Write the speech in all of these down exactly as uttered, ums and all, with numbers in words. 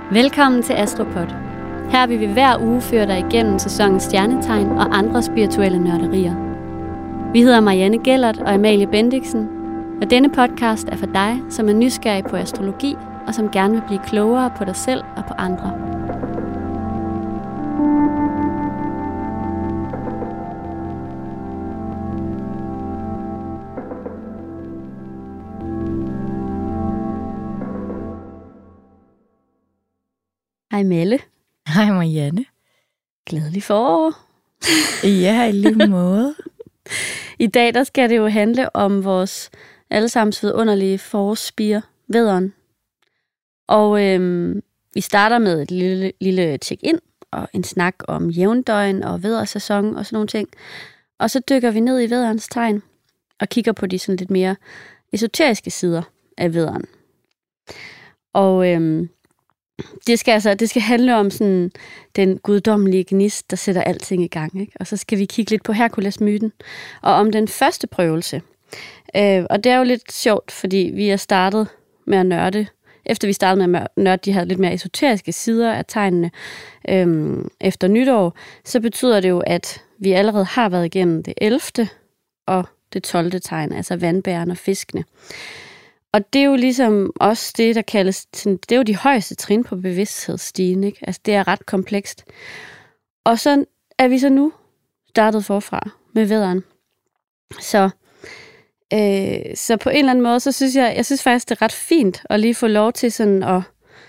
Velkommen til Astropod. Her vil vi hver uge føre dig igennem sæsonens stjernetegn og andre spirituelle nørderier. Vi hedder Marianne Gellert og Amalie Bendiksen, og denne podcast er for dig, som er nysgerrig på astrologi og som gerne vil blive klogere på dig selv og på andre. Hej Melle. Hej Marianne. Glædelig forår. Ja, i lige måde. I dag der skal det jo handle om vores allesammens vidunderlige forårsspire, vædderen. Og øhm, vi starter med et lille, lille check-in og en snak om jævndøgn og væddersæson og sådan nogle ting. Og så dykker vi ned i vædderens tegn og kigger på de sådan lidt mere esoteriske sider af vædderen. Og øhm, Det skal altså det skal handle om sådan den guddommelige gnist, der sætter alting i gang, ikke? Og så skal vi kigge lidt på Herkules-myten og om den første prøvelse. Øh, og det er jo lidt sjovt, fordi vi er startet med at nørde, efter vi startede med at nørde de her lidt mere esoteriske sider af tegnene øh, efter nytår, så betyder det jo, at vi allerede har været igennem det ellevte og det tolvte tegn, altså vandbæren og fiskene. Og det er jo ligesom også det, der kaldes, det er jo de højeste trin på bevidsthedsstigen, ikke? Altså det er ret komplekst. Og så er vi så nu startet forfra med vædderen. Så, øh, så på en eller anden måde, så synes jeg, jeg synes faktisk, det er ret fint at lige få lov til sådan at,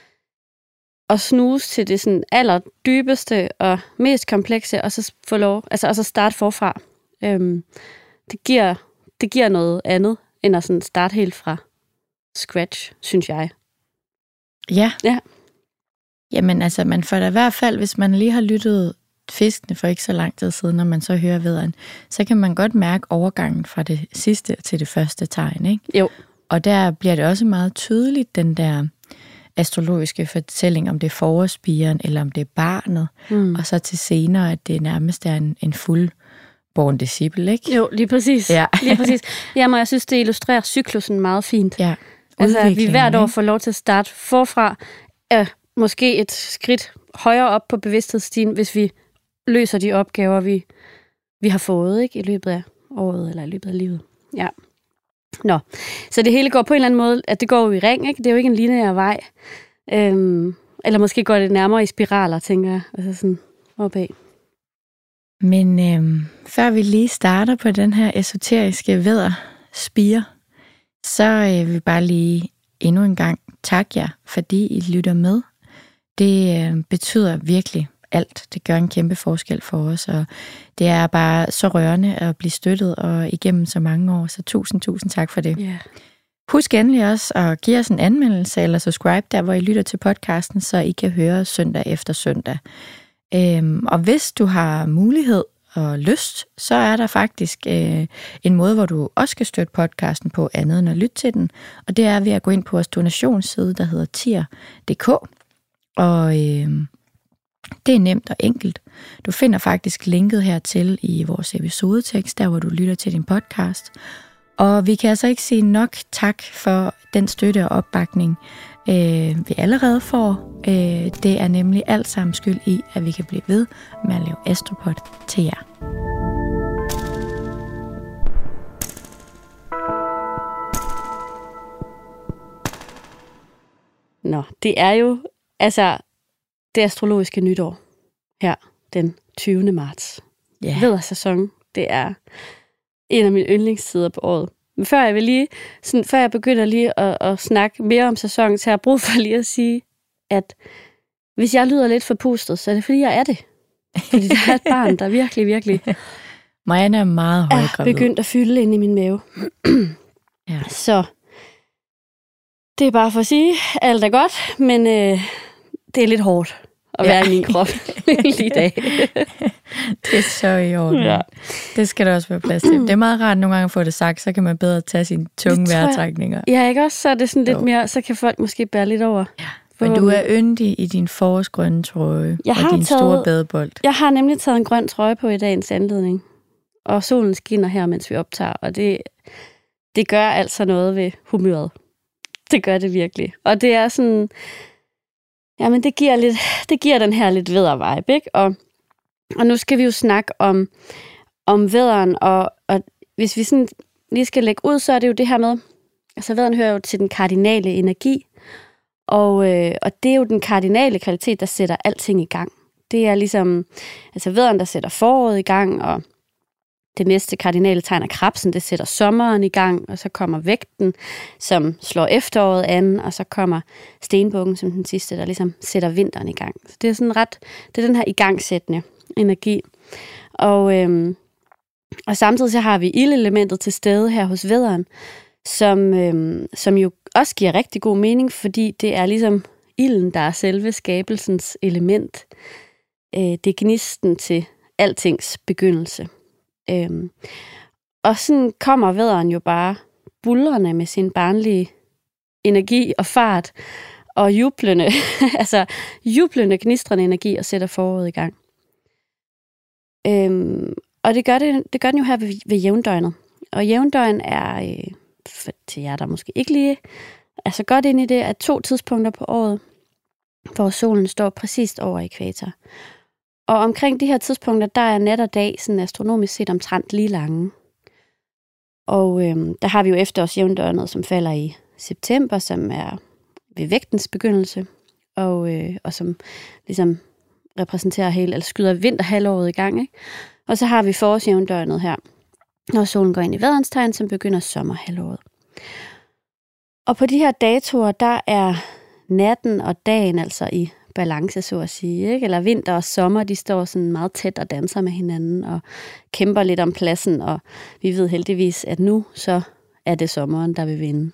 at snuse til det sådan allerdybeste og mest komplekse, og så få lov, altså og så starte forfra. Øhm, det giver, det giver noget andet, end at sådan starte helt fra scratch, synes jeg. Ja. Ja. Jamen altså, man får da i hvert fald, hvis man lige har lyttet fiskene for ikke så lang tid siden, når man så hører vædderen, så kan man godt mærke overgangen fra det sidste til det første tegn, ikke? Jo. Og der bliver det også meget tydeligt, den der astrologiske fortælling, om det er forårsspiren, eller om det er barnet, mm. og så til senere, at det nærmest er en, en fuld born disciple, ikke? Jo, lige præcis. Ja. lige præcis. Jamen, jeg synes, det illustrerer cyklusen meget fint. Ja. Altså, at vi hvert år får lov til at starte forfra, øh, måske et skridt højere op på bevidsthedsstigen, hvis vi løser de opgaver, vi, vi har fået, ikke, i løbet af året eller i løbet af livet. Ja. Nå, så det hele går på en eller anden måde, at det går jo i ring, ikke? Det er jo ikke en lineær vej. Øhm, eller måske går det nærmere i spiraler, tænker jeg. Altså sådan opad. Men øhm, før vi lige starter på den her esoteriske vædderspire, så øh, vil jeg bare lige endnu en gang takke jer, fordi I lytter med. Det øh, betyder virkelig alt. Det gør en kæmpe forskel for os, og det er bare så rørende at blive støttet og igennem så mange år. Så tusind, tusind tak for det. Yeah. Husk endelig også at give os en anmeldelse eller subscribe der, hvor I lytter til podcasten, så I kan høre søndag efter søndag. Øhm, og hvis du har mulighed og lyst, så er der faktisk øh, en måde, hvor du også kan støtte podcasten på andet end at lytte til den. Og det er ved at gå ind på vores donationsside, der hedder tier punktum d k. Og øh, det er nemt og enkelt. Du finder faktisk linket hertil i vores episodetekst, der hvor du lytter til din podcast. Og vi kan altså ikke sige nok tak for den støtte og opbakning, øh, vi allerede får. Øh, det er nemlig alt sammen skyld i, at vi kan blive ved med at lave Astropod til jer. Nå, det er jo altså det astrologiske nytår her den tyvende marts. Yeah. Væddersæson, det er en af mine yndlingstider på året. Men før jeg vil lige, sådan, før jeg begynder lige at, at snakke mere om sæsonen, så har jeg brug for lige at sige, at hvis jeg lyder lidt forpustet, så er det fordi, jeg er det. Fordi der er et barn, der virkelig, virkelig Marianne er meget højgravid. er begyndt at fylde ind i min mave. Ja. Så det er bare for at sige, alt er godt, men øh, det er lidt hårdt at være ja. i min krop lige i dag. Det er så i orden. Ja. Det skal der også være plads til. Det er meget rart nogle gange at få det sagt, så kan man bedre tage sine tunge vejrtrækninger. Ja, ikke også? Så er det sådan lidt jo. mere, så kan folk måske bære lidt over. Ja. Men du er yndig i din forårsgrønne trøje og din taget, store badebold. Jeg har nemlig taget en grøn trøje på i dagens anledning. Og solen skinner her, mens vi optager. Og det, det gør altså noget ved humøret. Det gør det virkelig. Og det er sådan... Jamen, det giver, lidt, det giver den her lidt vædder-vibe, ikke? Og, og nu skal vi jo snakke om, om vædderen, og, og hvis vi sådan lige skal lægge ud, så er det jo det her med, altså vædderen hører jo til den kardinale energi, og, øh, og det er jo den kardinale kvalitet, der sætter alting i gang. Det er ligesom, altså vædderen, der sætter foråret i gang, og det næste kardinale tegn er krebsen, det sætter sommeren i gang, og så kommer vægten, som slår efteråret an, og så kommer stenbukken som den sidste, der ligesom sætter vinteren i gang. Så det er sådan ret, det er den her igangsættende energi. Og, øhm, og samtidig så har vi ildelementet til stede her hos vædderen, som, øhm, som jo også giver rigtig god mening, fordi det er ligesom ilden, der er selve skabelsens element. Øh, det er gnisten til altings begyndelse. Øhm, og sådan kommer vædderen jo bare buldrende med sin barnlige energi og fart, og jublende, altså jublende, gnistrende energi, og sætter foråret i gang. Øhm, og det gør, det, det gør den jo her ved, ved jævndøgnet. Og jævndøgn er, øh, for til jer, der måske ikke lige er så godt inde i det, er to tidspunkter på året, hvor solen står præcist over ækvator. Og omkring de her tidspunkter, der er nat og dag sådan astronomisk set omtrent lige lange. Og øhm, der har vi jo efterårsjævndøgnet, som falder i september, som er ved vægtens begyndelse, og, øh, og som ligesom repræsenterer hele, eller skyder vinterhalvåret i gang, ikke? Og så har vi forårsjævndøgnet her, når solen går ind i vædderens tegn, som begynder sommerhalvåret. Og på de her datoer, der er natten og dagen altså i balance, så at sige, ikke? Eller vinter og sommer, de står sådan meget tæt og danser med hinanden og kæmper lidt om pladsen, og vi ved heldigvis, at nu så er det sommeren, der vil vinde.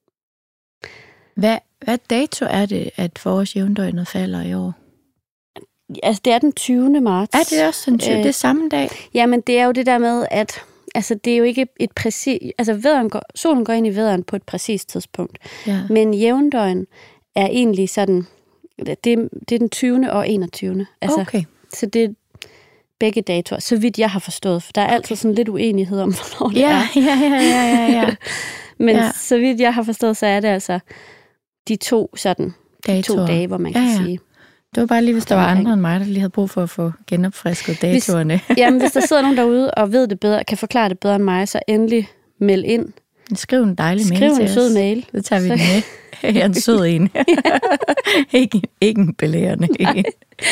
Hvad, hvad dato er det, at forårsjævndøgnet falder i år? Altså, det er den tyvende marts. Er det også den tyvende? Øh, det er samme dag? Jamen, det er jo det der med, at altså, det er jo ikke et præcis... Altså, vædderen går, solen går ind i vædderen på et præcist tidspunkt. Ja. Men jævndøgn er egentlig sådan... Det, det er den tyvende og enogtyvende. Altså, okay. Så det er begge datoer, så vidt jeg har forstået. For der er okay. altid sådan lidt uenighed om, hvornår det ja, er. Ja, ja, ja, ja, ja. Men ja. så vidt jeg har forstået, så er det altså de to, sådan, de to dage, hvor man kan ja, ja. sige... Det var bare lige, hvis der var andre end mig, der lige havde brug for at få genopfrisket datoerne. Hvis, jamen, hvis der sidder nogen derude og ved det bedre, kan forklare det bedre end mig, så endelig meld ind. Skriv en dejlig Skriv mail til en sød os. mail. Det tager vi så... med. Jeg er en sød en. ikke, ikke en belærende en.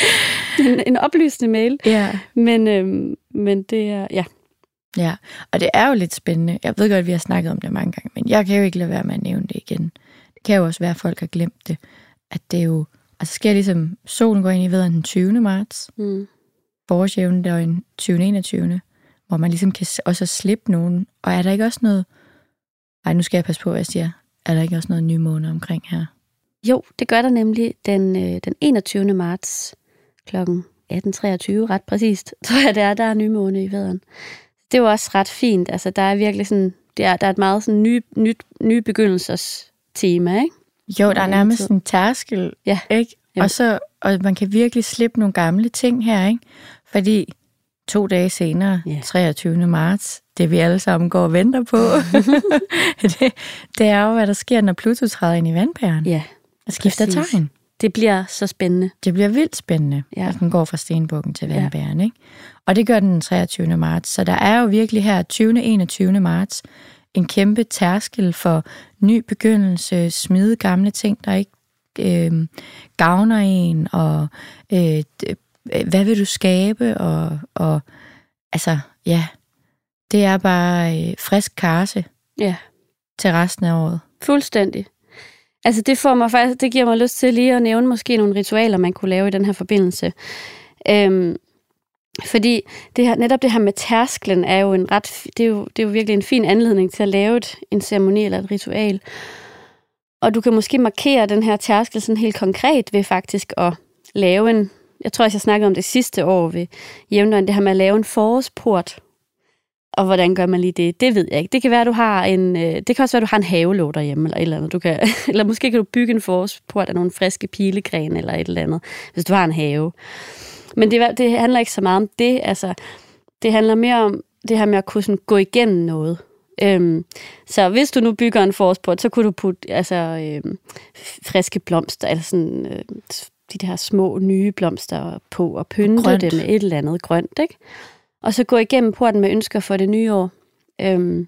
en. En oplysende mail. Ja. Men, øhm, men det er, ja. Ja, og det er jo lidt spændende. Jeg ved godt, at vi har snakket om det mange gange, men jeg kan jo ikke lade være med at nævne det igen. Det kan jo også være, at folk har glemt det. At det er jo, altså sker ligesom, solen går ind i vædderen den tyvende marts, mm. forårsjævndøgn tyvende enogtyvende, hvor man ligesom kan også slippe nogen. Og er der ikke også noget, ej, nu skal jeg passe på, hvad jeg siger, er der ikke også noget nymåne omkring her? Jo, det gør der nemlig den, øh, den enogtyvende marts klokken atten treogtyve, ret præcist, tror jeg det er, der er nymåne i vædderen. Det er jo også ret fint, altså der er virkelig sådan, det er, der er et meget sådan ny, nyt, nye begyndelsers tema, ikke? Jo, der er nærmest en tærskel, ja. Ikke? Og, så, og man kan virkelig slippe nogle gamle ting her, ikke? Fordi to dage senere, yeah. treogtyvende marts, det vi alle sammen går og venter på, det, det er jo, hvad der sker, når Pluto træder ind i vandpæren. Ja, og skifter præcis. tegn. Det bliver så spændende. Det bliver vildt spændende, ja. At den går fra stenbukken til vandpæren, ja. Ikke? Og det gør den den treogtyvende marts. Så der er jo virkelig her tyvende enogtyvende marts en kæmpe tærskel for ny begyndelse, smide gamle ting, der ikke øh, gavner en, og øh, hvad vil du skabe, og, og altså, ja, det er bare øh, frisk karse ja. Til resten af året. Fuldstændig. Altså det får mig faktisk, det giver mig lyst til lige at nævne måske nogle ritualer, man kunne lave i den her forbindelse. Øhm, fordi det her, netop det her med tærsklen er jo en ret, det er jo, det er jo virkelig en fin anledning til at lave et, en ceremoni eller et ritual. Og du kan måske markere den her tærskel sådan helt konkret ved faktisk at lave en, jeg tror også jeg snakkede om det sidste år ved jævndøgn, det her med at lave en forårsport. Og hvordan gør man lige det? Det ved jeg ikke. Det kan være, du har en, det kan også være, du har en havelåg derhjemme, eller et eller andet. Du kan, eller måske kan du bygge en forårsport af nogle friske pilegrene, eller et eller andet, hvis du har en have. Men det, det handler ikke så meget om det. Altså, det handler mere om det her med at kunne sådan gå igennem noget. Øhm, så hvis du nu bygger en forårsport, så kunne du putte altså, øhm, friske blomster, eller sådan, øh, de der små nye blomster på, og pynte grønt. det med et eller andet grønt, ikke? Og så gå igennem porten med ønsker for det nye år. Øhm,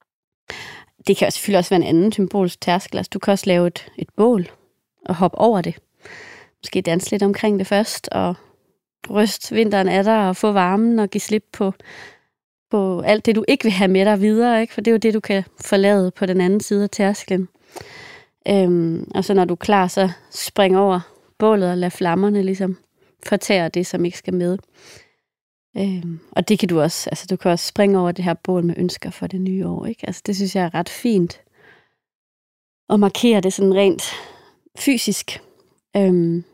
det kan selvfølgelig også være en anden symbolsk tærskel. Altså, du kan også lave et, et bål og hoppe over det. Måske danse lidt omkring det først, og ryste vinteren af dig, og få varmen, og give slip på, på alt det, du ikke vil have med dig videre, ikke? For det er jo det, du kan forlade på den anden side af tærsklen. Øhm, og så når du er klar, så spring over bålet og lad flammerne ligesom fortære det, som ikke skal med. Øhm, og det kan du også, altså du kan også springe over det her bål med ønsker for det nye år, ikke? Altså det synes jeg er ret fint at markere det sådan rent fysisk. Øhm,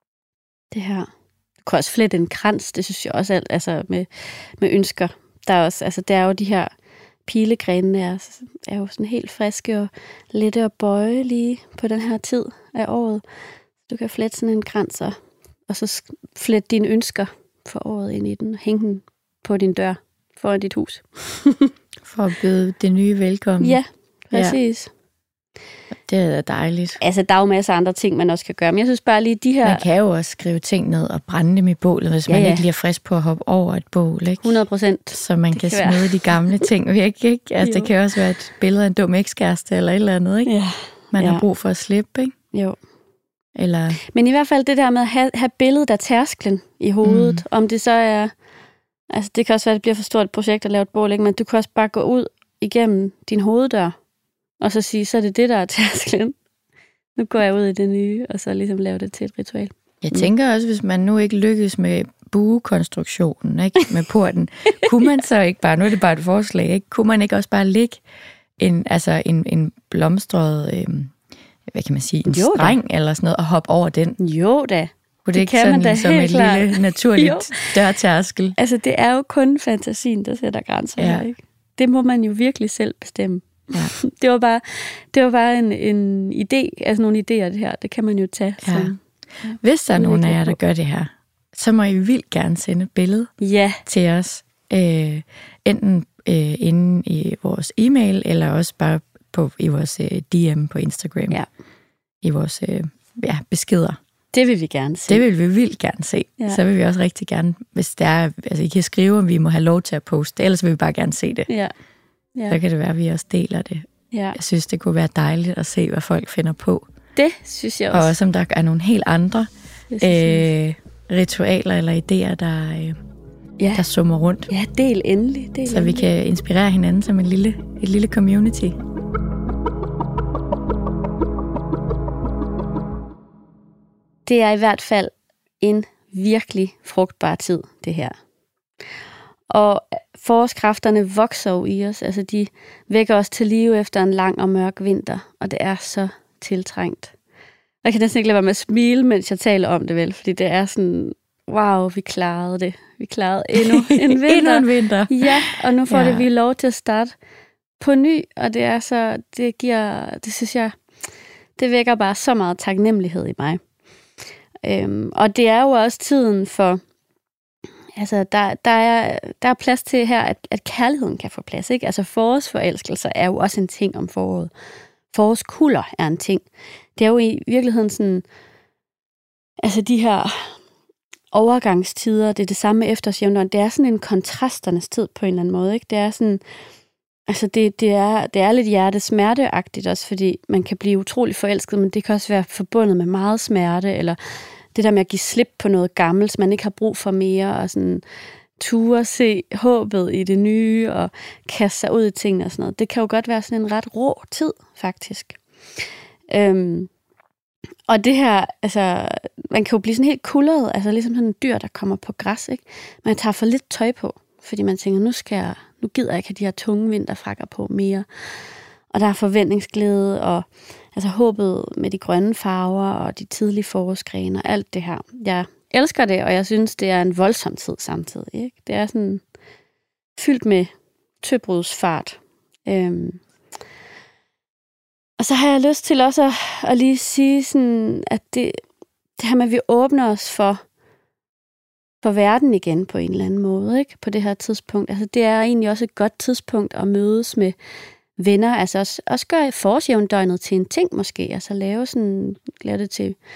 det her. Du kan også flette en krans, det synes jeg også alt, altså med, med ønsker. Der er også, altså det er jo de her pilegrenene er, er jo sådan helt friske og lette at bøje lige på den her tid af året. Du kan flette sådan en krans og, og så flette dine ønsker for året ind i den, og hænge den på din dør foran dit hus. For at byde det nye velkommen. Ja, præcis. Ja. Det er dejligt. Altså, der er jo masser af andre ting, man også kan gøre, men jeg synes bare lige, de her... Man kan jo også skrive ting ned og brænde dem i bålet, hvis ja, man ja. ikke lige er frisk på at hoppe over et bål, ikke? hundrede procent. Så man det kan, kan smide de gamle ting væk, ikke? Altså, det kan også være et billede af en dum ekskæreste eller et eller andet, ikke? Ja. Man ja. har brug for at slippe, ikke? Jo. Eller... Men i hvert fald det der med at have, have billedet af tærsklen i hovedet, mm. om det så er... Altså, det kan også være, at det bliver for stort et projekt at lave et bål, ikke? Men du kan også bare gå ud igennem din hoveddør, og så sige, så er det det, der er tærsklen. Nu går jeg ud i det nye, og så ligesom lave det til et ritual. Jeg tænker også, hvis man nu ikke lykkes med buekonstruktionen, ikke, med porten, kunne man så ikke bare, nu er det bare et forslag, ikke, kunne man ikke også bare lægge en, altså en, en blomstret, øh, hvad kan man sige, en jo, streng da. Eller sådan noget, og hoppe over den? Jo da. Kunne det, det ikke kan sådan, man da som et klart. Lille naturligt dørtærskel? Altså, det er jo kun fantasien, der sætter grænser, ja. Ikke? Det må man jo virkelig selv bestemme. Ja. Det var bare, det var bare en, en idé, altså nogle idéer det her, det kan man jo tage. Ja. Som, ja. Hvis der er nogen af jer, der gør det her, så må I vildt gerne sende et billede ja. til os. Øh, enten øh, inde i vores e-mail, eller også bare på, i vores øh, D M på Instagram. Ja. I vores øh, ja, beskeder. Det vil vi gerne se. Det vil vi vildt gerne se. Ja. Så vil vi også rigtig gerne, hvis der er, altså I kan skrive, om vi må have lov til at poste, ellers vil vi bare gerne se det. Ja. Ja. Så kan det være, at vi også deler det. Ja. Jeg synes, det kunne være dejligt at se, hvad folk finder på. Det synes jeg også. Og også om der er nogle helt andre øh, ritualer eller idéer, der, øh, ja. der summer rundt. Ja, del endelig. Del så endelig. Vi kan inspirere hinanden som en lille, et lille community. Det er i hvert fald en virkelig frugtbar tid, det her. Og forårskræfterne vokser jo i os. Altså, de vækker os til live efter en lang og mørk vinter. Og det er så tiltrængt. Jeg kan næsten ikke lade være med at smile, mens jeg taler om det, vel? Fordi det er sådan, wow, vi klarede det. Vi klarede endnu en vinter. endnu en vinter. Ja, og nu får ja. det vi lov til at starte på ny. Og det er så, det giver, det synes jeg, det vækker bare så meget taknemmelighed i mig. Øhm, og det er jo også tiden for... Altså, der, der, er, der er plads til her, at, at kærligheden kan få plads, ikke? Altså, forårsforelskelser er jo også en ting om foråret. Forårskulder er en ting. Det er jo i virkeligheden sådan... Altså, de her overgangstider, det er det samme med efterårsjævndøgn. Det er sådan en kontrasternes tid på en eller anden måde, ikke? Det er sådan... Altså, det, det, er, det er lidt hjertesmerteagtigt også, fordi man kan blive utrolig forelsket, men det kan også være forbundet med meget smerte, eller... Det der med at give slip på noget gammelt, man ikke har brug for mere, og sådan ture se håbet i det nye, og kaste sig ud i tingene og sådan noget. Det kan jo godt være sådan en ret rå tid, faktisk. Øhm, og det her, altså, man kan jo blive sådan helt kuldret, altså ligesom sådan en dyr, der kommer på græs, ikke? Man tager for lidt tøj på, fordi man tænker, nu skal jeg, nu gider jeg ikke have de her tunge vinterfrakker på mere. Og der er forventningsglæde, og altså håbet med de grønne farver, og de tidlige forårsgrene, og alt det her. Jeg elsker det, og jeg synes, det er en voldsom tid samtidig, ikke? Det er sådan fyldt med tøbrudsfart. Øhm. Og så har jeg lyst til også at, at lige sige, sådan, at det, det her med, at vi åbner os for, for verden igen på en eller anden måde, ikke? På det her tidspunkt. Altså, det er egentlig også et godt tidspunkt at mødes med venner, altså også, også gøre forårsjævndøgnet til en ting måske, altså lave, sådan, lave det til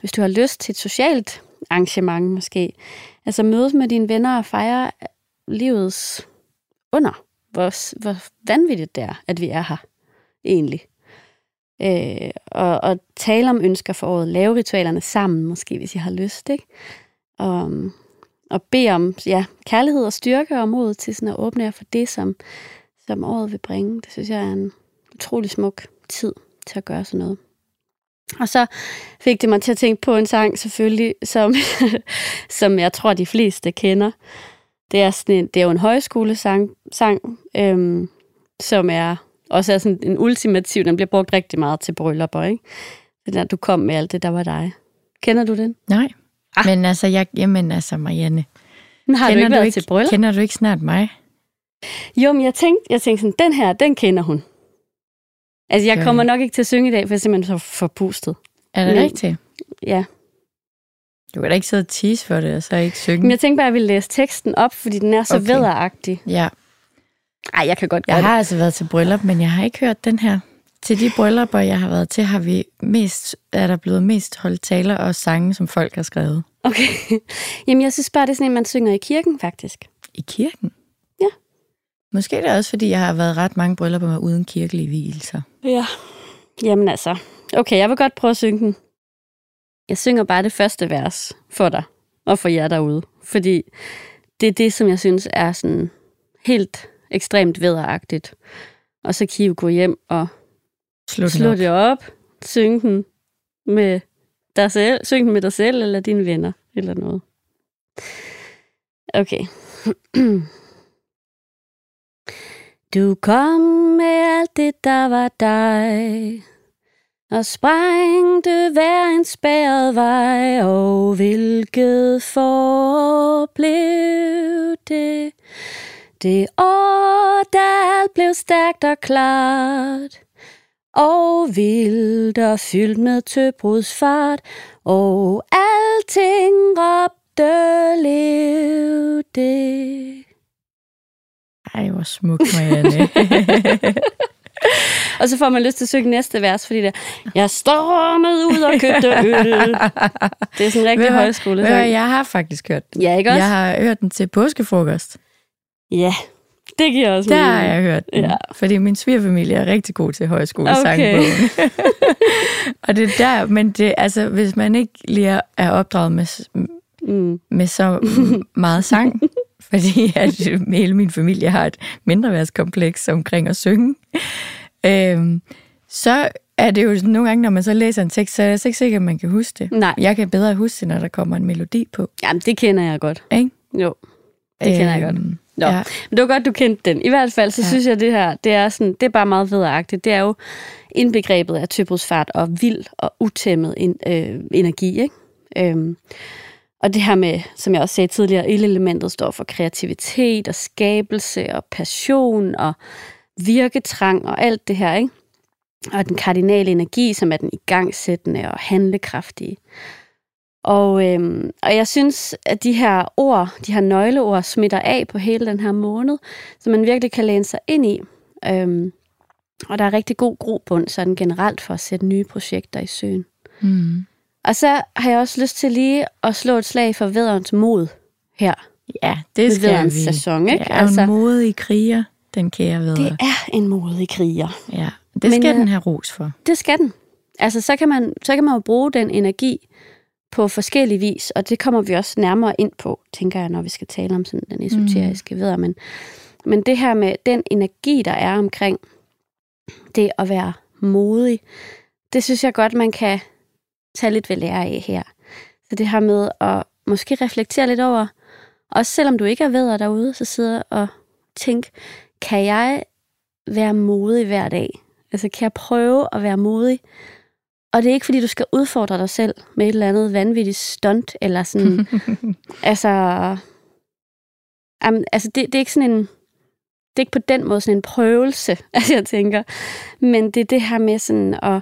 hvis du har lyst til et socialt arrangement måske, altså mødes med dine venner og fejre livets under. Hvor, hvor vanvittigt det er, at vi er her, egentlig. Øh, og, og tale om ønsker for året, lave ritualerne sammen, måske, hvis I har lyst, ikke? Og, og bede om ja, kærlighed og styrke og mod til sådan at åbne jer for det, som, som året vil bringe. Det synes jeg er en utrolig smuk tid til at gøre sådan noget. Og så fik det mig til at tænke på en sang, selvfølgelig, som, som jeg tror, de fleste kender. Det er, sådan en, det er jo en højskolesang, sang, øhm, som er også er sådan en ultimativ. Den bliver brugt rigtig meget til bryllupper, ikke? Det der, du kom med alt det, der var dig. Kender du den? Nej, ah. men altså, jeg, jamen altså, Marianne. Men har du ikke været ikke, til bryllup? Kender du ikke snart mig? Jo, men jeg tænkte, jeg tænkte sådan, den her, den kender hun. Altså, jeg kommer nok ikke til at synge i dag, for jeg er simpelthen så forpustet. Er det men, rigtigt? Ja. Du kan da ikke sidde og tease for det, og så ikke synge. Men jeg tænkte bare, at jeg ville læse teksten op, fordi den er så okay. vædderagtig. Ja. Ej, jeg kan godt gøre Jeg det. har altså været til bryllup, men jeg har ikke hørt den her. Til de bryllupper, jeg har været til, har vi mest, er der blevet mest holdt taler og sange, som folk har skrevet. Okay. Jamen, jeg synes bare, det er sådan en, man synger i kirken, faktisk. I kirken? Ja. Måske er det også, fordi jeg har været ret mange bryllupper med uden kirkelige vielser. Ja. Jamen altså. Okay, jeg vil godt prøve at synge den. Jeg synger bare det første vers for dig og for jer derude, fordi det er det, som jeg synes er sådan helt ekstremt vædderagtigt. Og så kan I jo gå hjem og slå, slå det op, synge den med dig selv, synge den med dig selv eller dine venner eller noget. Okay. Du kom med alt det, der var dig, og sprængte hver en spærret vej, og hvilket forblev det? Det år, da alt blev stærkt og klart, og vildt og fyldt med tøbrudsfart, og alting råbte lev det. Ej, hvor smukt, Marianne. Og så får man lyst til at synge næste vers, fordi det er, jeg stormede ud og købte øl. Det er sådan en rigtig højskole. Jeg har faktisk hørt den. Ja, ikke også? Jeg har hørt den til påskefrokost. Ja, det giver også Der har jeg hørt den, ja. Fordi min svigerfamilie er rigtig god til højskolesangbogen. Okay. Og det er der, men det, altså, hvis man ikke lige er opdraget med, mm. med så meget sang, fordi at hele min familie har et mindreværdskompleks omkring at synge, øhm, så er det jo nogle gange, når man så læser en tekst, så er jeg ikke sikker, at man kan huske det. Nej. Jeg kan bedre huske det, når der kommer en melodi på. Jamen, det kender jeg godt. Ikke? Jo, det øhm, kender jeg godt. Nå. Ja. Men det var godt, du kendte den. I hvert fald, så ja. synes jeg, det her, det er, sådan, det er bare meget vædderagtigt. Det er jo indbegrebet af tøbrudsfart og vild og utæmmet en, øh, energi, ikke? Øhm, og det her med, som jeg også sagde tidligere, ildelementet står for kreativitet og skabelse og passion og virketrang og alt det her, ikke? Og den kardinale energi, som er den igangsættende og handlekraftige. Og, øhm, og jeg synes, at de her ord, de her nøgleord, smitter af på hele den her måned, så man virkelig kan læne sig ind i. Øhm, og der er rigtig god grobund sådan generelt for at sætte nye projekter i søen. Mm. Og så har jeg også lyst til lige at slå et slag for vædderens mod her. Ja, det skal vi. Sæson, ikke? Det er altså, en modig kriger, den kære vædder. Det er en modig kriger. Ja, det skal Men, den have ros for. Det skal den. Altså, så kan man, så kan man jo bruge den energi på forskellige vis, og det kommer vi også nærmere ind på, tænker jeg, når vi skal tale om sådan den esoteriske mm. vædder. Men, men det her med den energi, der er omkring det at være modig, det synes jeg godt, man kan tage lidt ved lære af her. Så det her med at måske reflektere lidt over, også selvom du ikke er vædder derude, så sidder og tænk, kan jeg være modig hver dag? Altså, kan jeg prøve at være modig? Og det er ikke, fordi du skal udfordre dig selv med et eller andet vanvittigt stunt, eller sådan, altså, um, altså det, det er ikke sådan en, det er ikke på den måde sådan en prøvelse, altså jeg tænker, men det er det her med sådan at,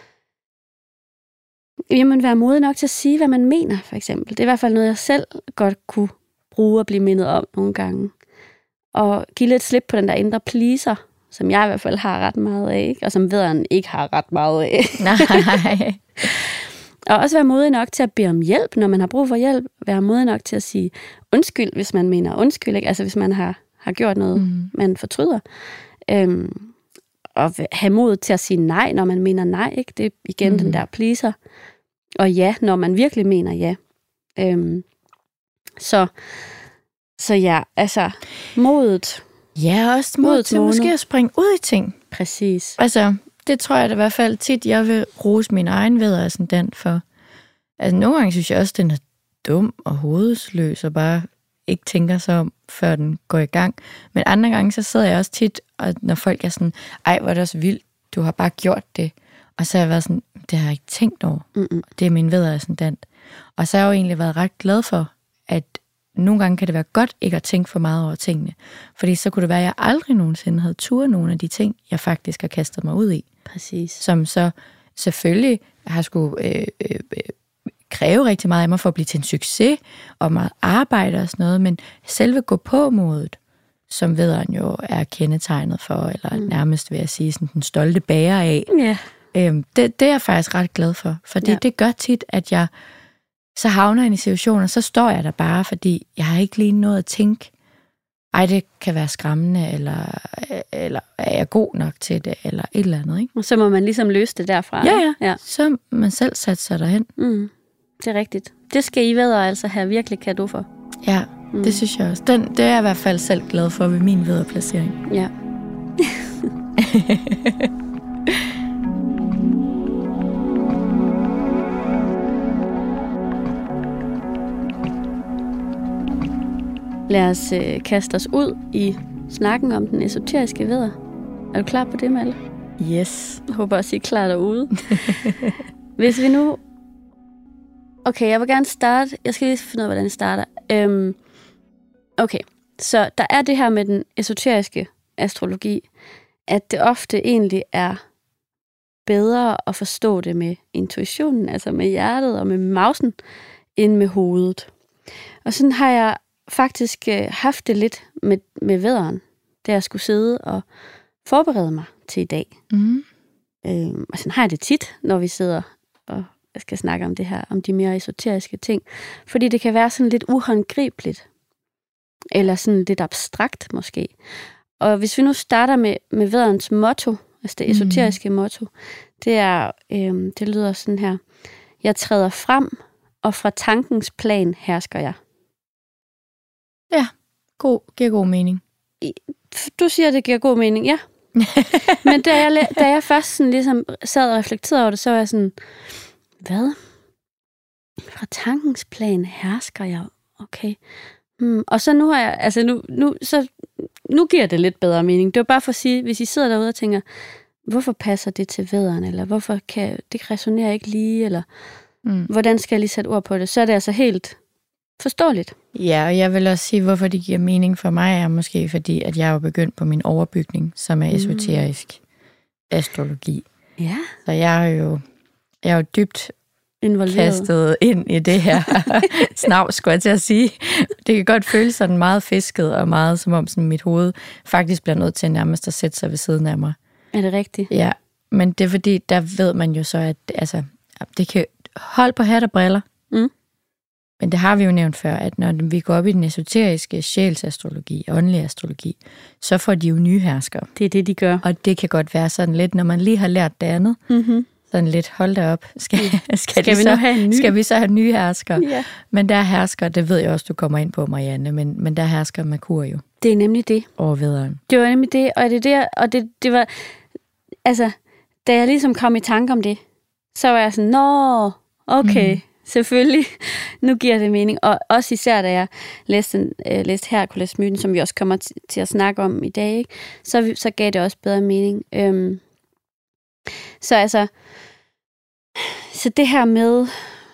jamen være modig nok til at sige, hvad man mener, for eksempel. Det er i hvert fald noget, jeg selv godt kunne bruge at blive mindet om nogle gange. Og give lidt slip på den der indre pleaser, som jeg i hvert fald har ret meget af, ikke? Og som vædderen ikke har ret meget af. Nej. Og også være modig nok til at bede om hjælp, når man har brug for hjælp. Være modig nok til at sige undskyld, hvis man mener undskyld. Ikke? Altså hvis man har, har gjort noget, mm. man fortryder. Øhm, og have mod til at sige nej, når man mener nej. Ikke? Det er igen mm. den der pleaser. Og ja, når man virkelig mener ja. Øhm, så, så ja, altså modet. Ja, også modet til måske at springe ud i ting. Præcis. Altså, det tror jeg da i hvert fald tit, jeg vil rose min egen vædderascendant for. Altså, nogle gange synes jeg også, den er dum og hovedsløs og bare ikke tænker sig om, før den går i gang. Men andre gange, så sidder jeg også tit, og når folk er sådan, ej, hvor er det også vildt, du har bare gjort det. Og så har jeg været sådan, det har jeg ikke tænkt over. Mm-mm. Det er min vædderascendant. Og så har jeg jo egentlig været ret glad for, at nogle gange kan det være godt ikke at tænke for meget over tingene. Fordi så kunne det være, at jeg aldrig nogensinde havde turet nogle af de ting, jeg faktisk har kastet mig ud i. Præcis. Som så selvfølgelig har skulle øh, øh, kræve rigtig meget af mig for at blive til en succes, og meget arbejde og sådan noget, men selve gå på modet, som vædderen jo er kendetegnet for, eller mm. nærmest vil jeg sige, sådan den stolte bærer af, yeah. øhm, det, det er jeg faktisk ret glad for. Fordi yeah. det gør tit, at jeg så havner jeg i situationer, så står jeg der bare, fordi jeg har ikke lige noget at tænke, ej, det kan være skræmmende, eller, eller er jeg god nok til det, eller et eller andet, ikke? Og så må man ligesom løse det derfra. Ja, ja. ja. Så man selv satte sig derhen. Mm. Det er rigtigt. Det skal I vædder altså have virkelig cadeau for. Ja, mm. det synes jeg også. Den, det er jeg i hvert fald selv glad for ved min vædderplacering. Ja. Lad os øh, kaste os ud i snakken om den esoteriske vædder. Er du klar på det, Malle? Yes. Jeg håber også, I er klar derude. Hvis vi nu... Okay, jeg vil gerne starte... Jeg skal lige finde ud af, hvordan jeg starter. Øhm, okay, så der er det her med den esoteriske astrologi, at det ofte egentlig er bedre at forstå det med intuitionen, altså med hjertet og med mausen, end med hovedet. Og sådan har jeg faktisk øh, haft det lidt med, med vædderen, da jeg skulle sidde og forberede mig til i dag. Mm. Øhm, og sådan har jeg det tit, når vi sidder og jeg skal snakke om det her, om de mere esoteriske ting. Fordi det kan være sådan lidt uhåndgribeligt. Eller sådan lidt abstrakt måske. Og hvis vi nu starter med, med vædderens motto, altså det esoteriske mm. motto, det er, øhm, det lyder sådan her. Jeg træder frem, og fra tankens plan hersker jeg. Ja, god, giver god mening. Du siger, det giver god mening, ja. Men da jeg, da jeg først sådan ligesom sad og reflekterede over det, så var jeg sådan, hvad? Fra tankens plan hersker jeg, okay. Hmm. Og så nu har jeg, altså nu, nu, så, nu giver det lidt bedre mening. Det var bare for at sige, hvis I sidder derude og tænker, hvorfor passer det til vædderen, eller hvorfor kan, det resonerer ikke lige, eller mm. hvordan skal jeg lige sætte ord på det, så er det altså helt forståeligt. Ja, og jeg vil også sige, hvorfor det giver mening for mig, er måske fordi, at jeg er jo begyndt på min overbygning, som er esoterisk mm. astrologi. Ja. Så jeg er jo, jeg er jo dybt involveret, kastet ind i det her snavs, skulle jeg til at sige. Det kan godt føles sådan meget fisket, og meget som om sådan mit hoved faktisk bliver nødt til nærmest at sætte sig ved siden af mig. Er det rigtigt? Ja, men det er fordi, der ved man jo så, at altså, det kan holde på hat og briller. Mm. Men det har vi jo nævnt før, at når vi går op i den esoteriske sjælsastrologi, åndelig astrologi, så får de jo nye herskere. Det er det, de gør. Og det kan godt være sådan lidt, når man lige har lært det andet, mm-hmm. sådan lidt, hold da op, skal, skal, skal, vi, vi, så, have en ny? skal vi så have nye herskere? Ja. Men der hersker, det ved jeg også, du kommer ind på, Marianne, men, men der hersker Merkur jo. Det er nemlig det. Over vædderen. Det var nemlig det, og det der, og det, det var, altså, da jeg ligesom kom i tanke om det, så var jeg sådan, nå, okay, mm. selvfølgelig, nu giver det mening. Og også især, da jeg læste, øh, læste Herkulesmyten, som vi også kommer t- til at snakke om i dag, ikke? Så, så gav det også bedre mening. Øhm, så altså, så det her med,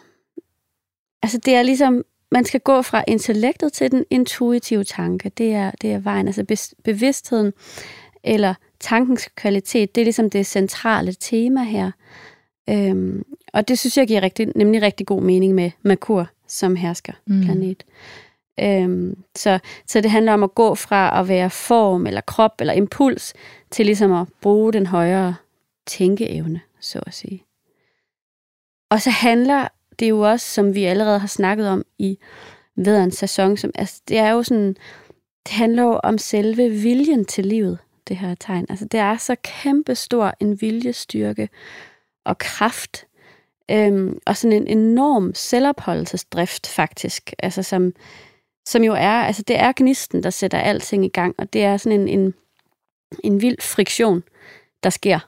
altså det er ligesom, man skal gå fra intellektet til den intuitive tanke. Det er, det er vejen, altså bevidstheden, eller tankens kvalitet, det er ligesom det centrale tema her. Øhm, og det synes jeg giver rigtig, nemlig rigtig god mening med Merkur som hersker mm. planet. Øhm, så, så det handler om at gå fra at være form, eller krop, eller impuls, til ligesom at bruge den højere tænkeevne, så at sige. Og så handler det jo også, som vi allerede har snakket om i vædderens sæson, som, altså, det er jo sådan, det handler jo om selve viljen til livet, det her tegn. Altså, det er så kæmpestor en viljestyrke og kraft, øhm, og sådan en enorm selvopholdelsesdrift, faktisk, altså, som, som jo er, altså, det er gnisten, der sætter alting i gang, og det er sådan en, en, en vild friktion, der sker,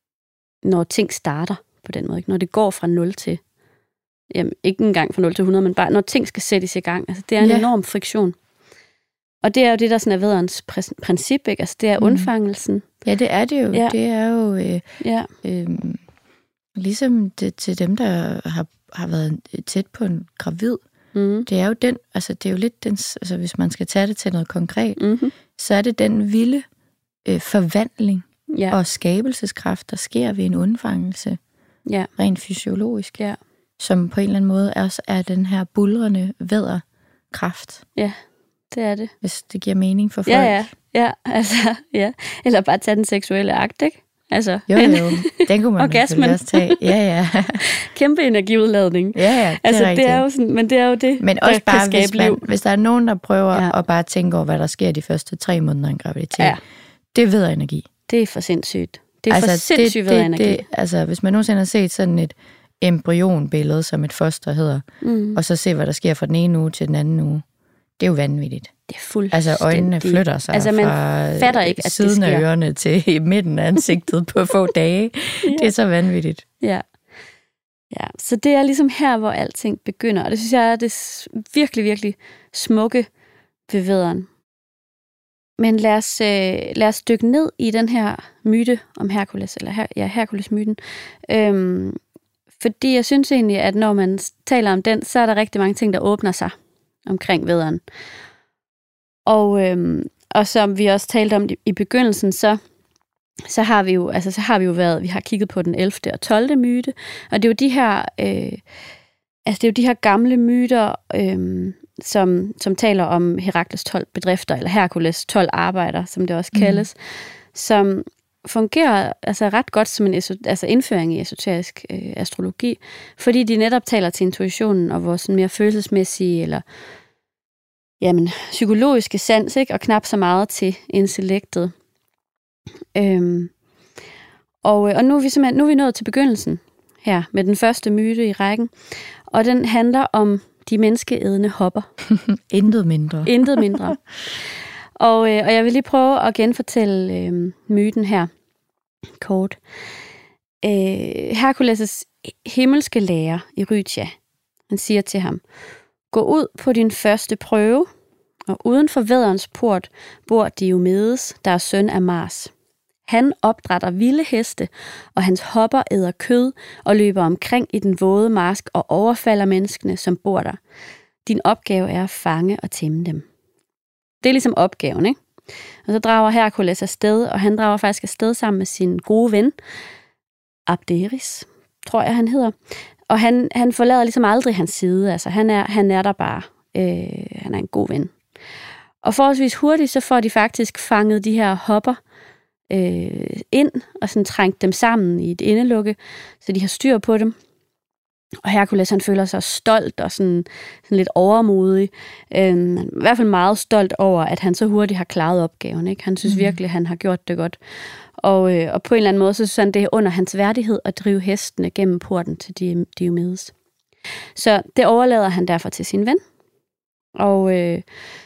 når ting starter på den måde, ikke? Når det går fra nul til, jamen, ikke engang fra nul til hundrede, men bare når ting skal sættes i gang. Altså, det er en ja. enorm friktion. Og det er jo det, der sådan er vædderens princip, ikke? Altså, det er mm. undfangelsen. Ja, det er det jo. Ja. Det er jo øh, ja. øh, ligesom det, til dem, der har, har været tæt på en gravid. Mm. Det er jo den, altså det er jo lidt den, altså hvis man skal tage det til noget konkret, mm-hmm. så er det den vilde øh, forvandling ja. og skabelseskraft, der sker ved en undfangelse, ja. rent fysiologisk, ja. som på en eller anden måde også er den her buldrende vædderkraft. Ja, det er det. Hvis det giver mening for folk. Ja, ja, ja, altså, ja. Eller bare tage den seksuelle akt, ikke? Altså, jo, jo, den kunne man selvfølgelig også tage. Ja, ja. Kæmpe energiudladning. Ja, ja, det altså, er rigtigt. Det er jo sådan, men det er jo det, men også bare, hvis, man, hvis der er nogen, der prøver ja. at bare tænke over, hvad der sker de første tre måneder af en graviditet, ja. det ved energi. Det er for sindssygt. Det er altså, for sindssygt ved energi. Det, altså, hvis man nogensinde har set sådan et embryonbillede, som et foster hedder, mm. og så se, hvad der sker fra den ene uge til den anden uge, det er jo vanvittigt. Det er fuldstændig. Altså, øjnene flytter sig altså, man fra fatter ikke, at siden af ørerne til midten af ansigtet på få dage. ja. Det er så vanvittigt. Ja. ja. Så det er ligesom her, hvor alting begynder. Og det synes jeg er det virkelig, virkelig smukke ved vædderen. Men lad os, øh, lad os dykke ned i den her myte om Herkules, eller her, ja, Herkules-myten. Øhm, fordi jeg synes egentlig, at når man taler om den, så er der rigtig mange ting, der åbner sig omkring vædderen. Og, øhm, og som vi også talte om i begyndelsen, så, så har vi jo, altså så har vi jo været, vi har kigget på den ellevte og tolvte myte, og det er jo de her, øh, altså det er jo de her gamle myter, øh, som, som taler om Herakles tolv bedrifter, eller Herkules tolv arbejder, som det også kaldes, mm. som fungerer altså ret godt som en altså indføring i esoterisk øh, astrologi, fordi de netop taler til intuitionen og vores sådan mere følelsesmæssige eller jamen, psykologiske sans, ikke? Og knap så meget til intellektet. Øhm, og, og nu er vi simpelthen nu er vi nået til begyndelsen her med den første myte i rækken, og den handler om de menneskeædende hopper. Intet mindre. Intet mindre. Og, øh, og jeg vil lige prøve at genfortælle øh, myten her kort. Øh, Herkules' himmelske lærer Eurytia, han siger til ham: gå ud på din første prøve, og uden for vædderens port bor Diomedes, der er søn af Mars. Han opdrætter vilde heste, og hans hopper æder kød og løber omkring i den våde marsk og overfalder menneskene, som bor der. Din opgave er at fange og tæmme dem. Det er ligesom opgaven, ikke? Og så drager Herkules afsted, og han drager faktisk afsted sammen med sin gode ven, Abderis, tror jeg, han hedder. Og han, han forlader ligesom aldrig hans side. Altså, han er, han er der bare. Øh, han er en god ven. Og forholdsvis hurtigt, så får de faktisk fanget de her hopper øh, ind, og sådan trængt dem sammen i et indelukke, så de har styr på dem. Og Herkules, han føler sig stolt og sådan, sådan lidt overmodig. Øh, I hvert fald meget stolt over, at han så hurtigt har klaret opgaven. Ikke? Han synes mm. virkelig, at han har gjort det godt. Og, øh, og på en eller anden måde, så synes han, det er under hans værdighed at drive hestene gennem porten til Diomedes. Så det overlader han derfor til sin ven. Og, øh,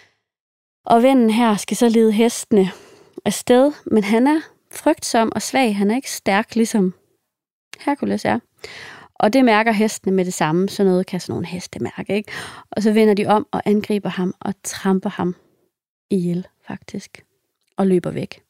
og vennen her skal så lede hestene afsted, men han er frygtsom og svag. Han er ikke stærk, ligesom Herkules er. Og det mærker hestene med det samme. Så noget kan sådan nogle heste mærke, ikke? Og så vender de om og angriber ham og tramper ham ihjel, faktisk. Og løber væk.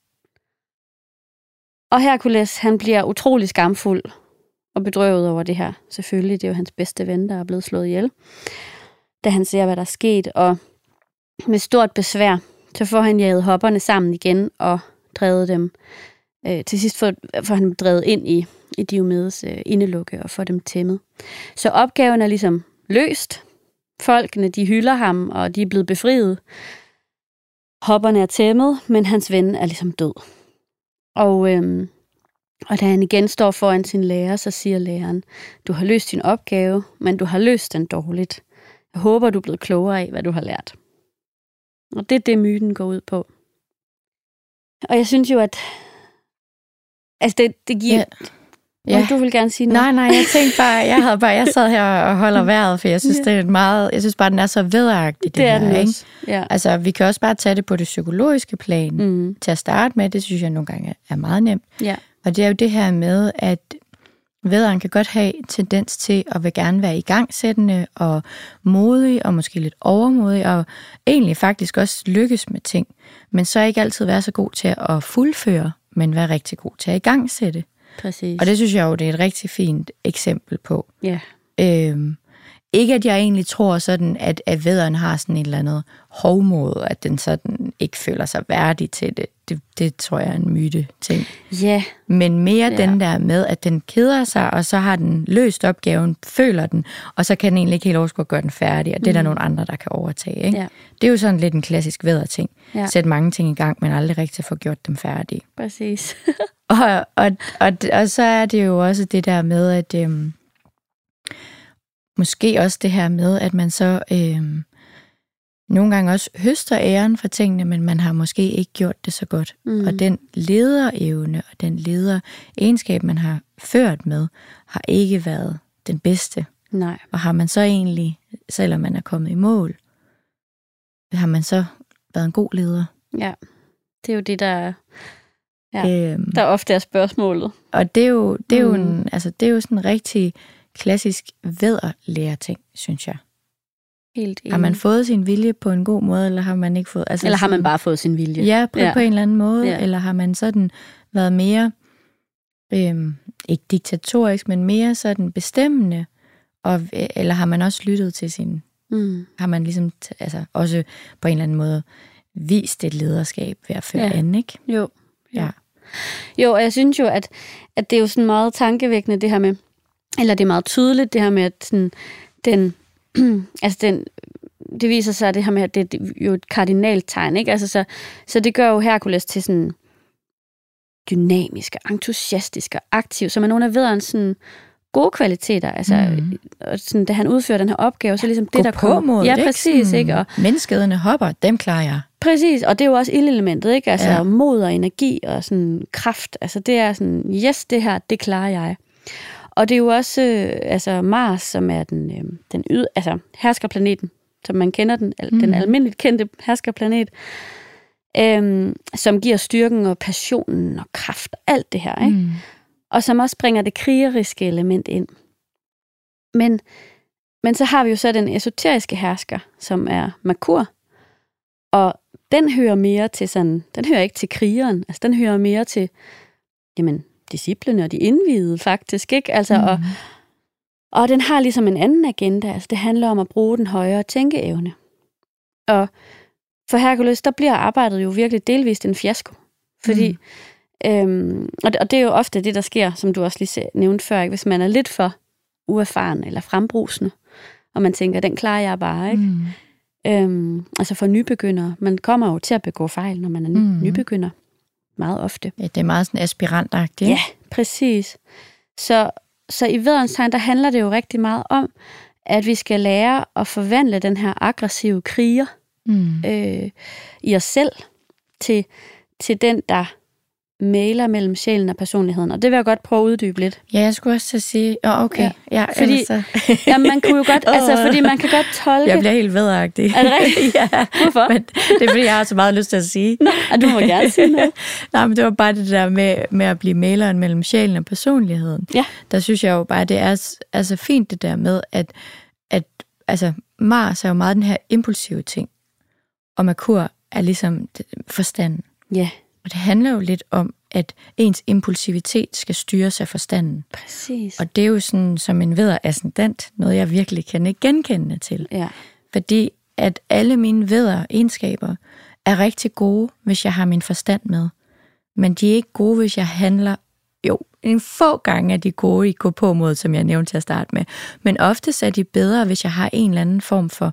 Og Herkules, han bliver utrolig skamfuld og bedrøvet over det her. Selvfølgelig, det er jo hans bedste ven, der er blevet slået ihjel. Da han ser, hvad der er sket, og med stort besvær, så får han jaget hopperne sammen igen og drevet dem. Øh, til sidst får, får han drevet ind i, i Diomedes øh, indelukke og får dem tæmmet. Så opgaven er ligesom løst. Folkene, de hylder ham, og de er blevet befriet. Hopperne er tæmmet, men hans ven er ligesom død. Og, øhm, Og da han igen står foran sin lærer, så siger læreren, du har løst din opgave, men du har løst den dårligt. Jeg håber, du er blevet klogere af, hvad du har lært. Og det er det, myten går ud på. Og jeg synes jo, at altså det, det giver... Ja. Ja. Du vil gerne sige noget? Nej, nej, jeg tænkte bare, jeg havde bare, jeg sad her og holder vejret, for jeg synes, ja. det er meget, jeg synes bare, den er så vederagtig, det, det er her, ikke? Ja. Altså, vi kan også bare tage det på det psykologiske plan mm. til at starte med, det synes jeg nogle gange er meget nemt. Ja. Og det er jo det her med, at vædderen kan godt have tendens til at vil gerne være igangsættende og modig, og måske lidt overmodig, og egentlig faktisk også lykkes med ting, men så ikke altid være så god til at fuldføre, men være rigtig god til at igangsætte. Præcis. Og det synes jeg jo, det er et rigtig fint eksempel på. Ja. Øhm, ikke at jeg egentlig tror sådan, at, at vædderen har sådan et eller andet hovmod, at den sådan ikke føler sig værdig til det. Det, det tror jeg er en myte ting. Ja. Men mere ja. den der med, at den keder sig, og så har den løst opgaven, føler den, og så kan den egentlig ikke helt overskue at gøre den færdig, og det er mm. der nogle andre, der kan overtage. Ikke? Ja. Det er jo sådan lidt en klassisk vædderting. Ja. Sæt mange ting i gang, men aldrig rigtig få gjort dem færdige. Præcis. og, og, og, og så er det jo også det der med, at øhm, måske også det her med, at man så øhm, nogle gange også høster æren for tingene, men man har måske ikke gjort det så godt. Mm. Og den lederevne og den lederegenskab, man har ført med, har ikke været den bedste. Nej. Og har man så egentlig, selvom man er kommet i mål, har man så været en god leder? Ja, det er jo det, der, ja, øhm, der ofte er spørgsmålet. Og det er jo, det er jo, mm. en, altså, det er jo sådan en rigtig klassisk vædderlærer-ting, synes jeg. Helt enig. Har man fået sin vilje på en god måde, eller har man ikke fået... Altså eller har sådan, man bare fået sin vilje? Ja, på, ja. på en eller anden måde. Ja. Eller har man sådan været mere, øhm, ikke diktatorisk, men mere sådan bestemmende? Og, eller har man også lyttet til sin... Mm. Har man ligesom altså, også på en eller anden måde vist et lederskab ved at føre ja. an, ikke? Jo. Ja. Jo, og jeg synes jo, at, at det er jo sådan meget tankevækkende, det her med... Eller det er meget tydeligt, det her med, at sådan, den... altså den, det viser sig det her med, at det er jo et kardinalt tegn, ikke? Altså så, så det gør jo Herkules til sådan dynamisk, entusiastisk og aktiv, som er nogle af vædderens sådan gode kvaliteter. Altså mm. sådan, da han udfører den her opgave, så ligesom det, gå der kommer... Mod, ja, præcis, ikke? Og menneskeædende hopper, dem klarer jeg. Præcis, og det er jo også ildelementet, ikke? Altså ja. mod og energi og sådan kraft. Altså det er sådan, yes, det her, det klarer jeg. Og det er jo også øh, altså Mars, som er den, øh, den yd, altså herskerplaneten, som man kender den, mm. den almindeligt kendte herskerplanet, øh, som giver styrken og passionen og kraft og alt det her, ikke? Mm. Og som også bringer det krigeriske element ind. Men, men så har vi jo så den esoteriske hersker, som er Merkur, og den hører mere til sådan, den hører ikke til krigeren, altså den hører mere til, jamen, disciplene og de indvidede faktisk, ikke? Altså, mm. og, og den har ligesom en anden agenda, altså det handler om at bruge den højere tænkeevne. Og for Herkules, der bliver arbejdet jo virkelig delvist en fiasko, fordi, mm. øhm, og, det, og det er jo ofte det, der sker, som du også lige nævnte før, ikke? Hvis man er lidt for uerfaren eller frembrusende, og man tænker, den klarer jeg bare, ikke? Mm. Øhm, altså for nybegyndere, man kommer jo til at begå fejl, når man er ny, mm. nybegynder. Meget ofte. Ja, det er meget sådan aspirantagtigt. Ja, præcis. Så, så i vædderens tegn, der handler det jo rigtig meget om, at vi skal lære at forvandle den her aggressive kriger mm. øh, i os selv til, til den, der mailer mellem sjælen og personligheden. Og det vil jeg godt prøve at uddybe lidt. Ja, jeg skulle også sige, åh, oh, okay. Ja, ja fordi, så... ja, man kunne jo godt, altså, fordi man kan godt tolke... Jeg bliver helt vædderagtig. Er det rigtigt? Ja. Hvorfor? Men det er, fordi jeg har så meget lyst til at sige. Nå, du må gerne sige noget. Nej, men det var bare det der med, med at blive maileren mellem sjælen og personligheden. Ja. Der synes jeg jo bare, det er altså fint det der med, at, at altså, Mars er jo meget den her impulsive ting, og Merkur er ligesom forstanden. Ja. Og det handler jo lidt om, at ens impulsivitet skal styres af forstanden. Præcis. Og det er jo sådan som en vædderascendant, noget jeg virkelig kan ikke genkende til. Ja. Fordi at alle mine vædderegenskaber er rigtig gode, hvis jeg har min forstand med. Men de er ikke gode, hvis jeg handler... Jo, en få gange er de gode i gå på mod, som jeg nævnte til at starte med. Men oftest er de bedre, hvis jeg har en eller anden form for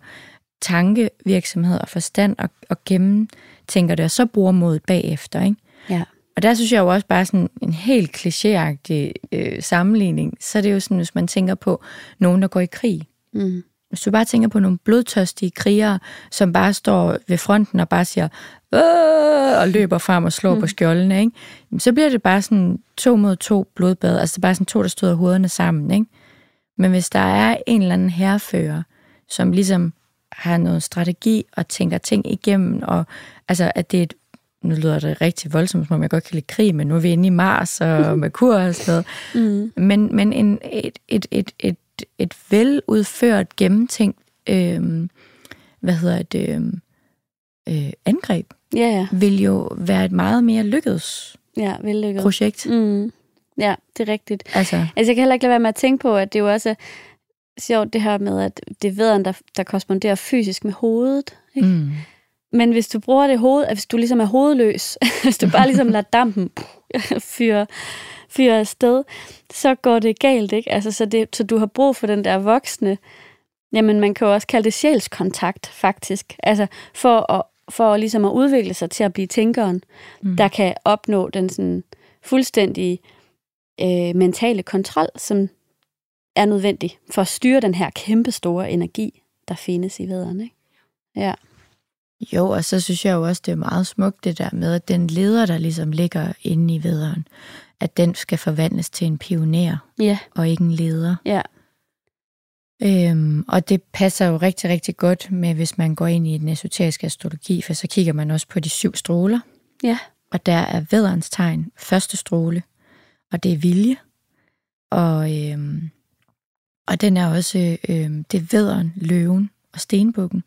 tankevirksomhed og forstand og, og gennemtænker det, og så bruger modet bagefter, ikke? Ja. Og der synes jeg jo også bare sådan en helt klichéagtig øh, sammenligning, så er det jo sådan, hvis man tænker på nogen, der går i krig. Mm. Hvis du bare tænker på nogle blodtørstige krigere, som bare står ved fronten og bare siger, Åh! Og løber frem og slår mm. på skjoldene, ikke? Så bliver det bare sådan to mod to blodbad. Altså det er bare sådan to, der støder hovederne sammen, ikke? Men hvis der er en eller anden hærfører, som ligesom har noget strategi og tænker ting igennem, og altså at det er et, nu lyder det rigtig voldsomt, som om jeg godt kan lide krig, men nu er vi inde i Mars og Merkur og sådan noget. Mm. Men, men en, et, et, et, et, et veludført, gennemtænkt, øh, hvad hedder det, øh, angreb, yeah. vil jo være et meget mere lykkedes ja, vellykket projekt. Mm. Ja, det er rigtigt. Altså. altså, jeg kan heller ikke lade være med at tænke på, at det jo også er sjovt det her med, at det er vædderen, der, der korresponderer fysisk med hovedet. Ikke? Mm. Men hvis du bruger det hoved, hvis du ligesom er hovedløs, hvis du bare ligesom lader dampen fyre, fyre afsted, så går det galt, ikke? Altså, så, det, så du har brug for den der voksne, jamen man kan jo også kalde det sjælskontakt, faktisk. Altså, for at, for ligesom at udvikle sig til at blive tænkeren, mm. der kan opnå den sådan fuldstændige øh, mentale kontrol, som er nødvendig for at styre den her kæmpe store energi, der findes i vædderen, ikke? Ja. Jo, og så synes jeg jo også, det er meget smukt det der med, at den leder, der ligesom ligger inde i vædderen, at den skal forvandles til en pioner, ja. Og ikke en leder. Ja. Øhm, og det passer jo rigtig, rigtig godt med, hvis man går ind i den esoteriske astrologi, for så kigger man også på de syv stråler. Ja. Og der er vædderens tegn første stråle, og det er vilje. Og, øhm, og den er også, øhm, det er vædderen, løven og stenbukken,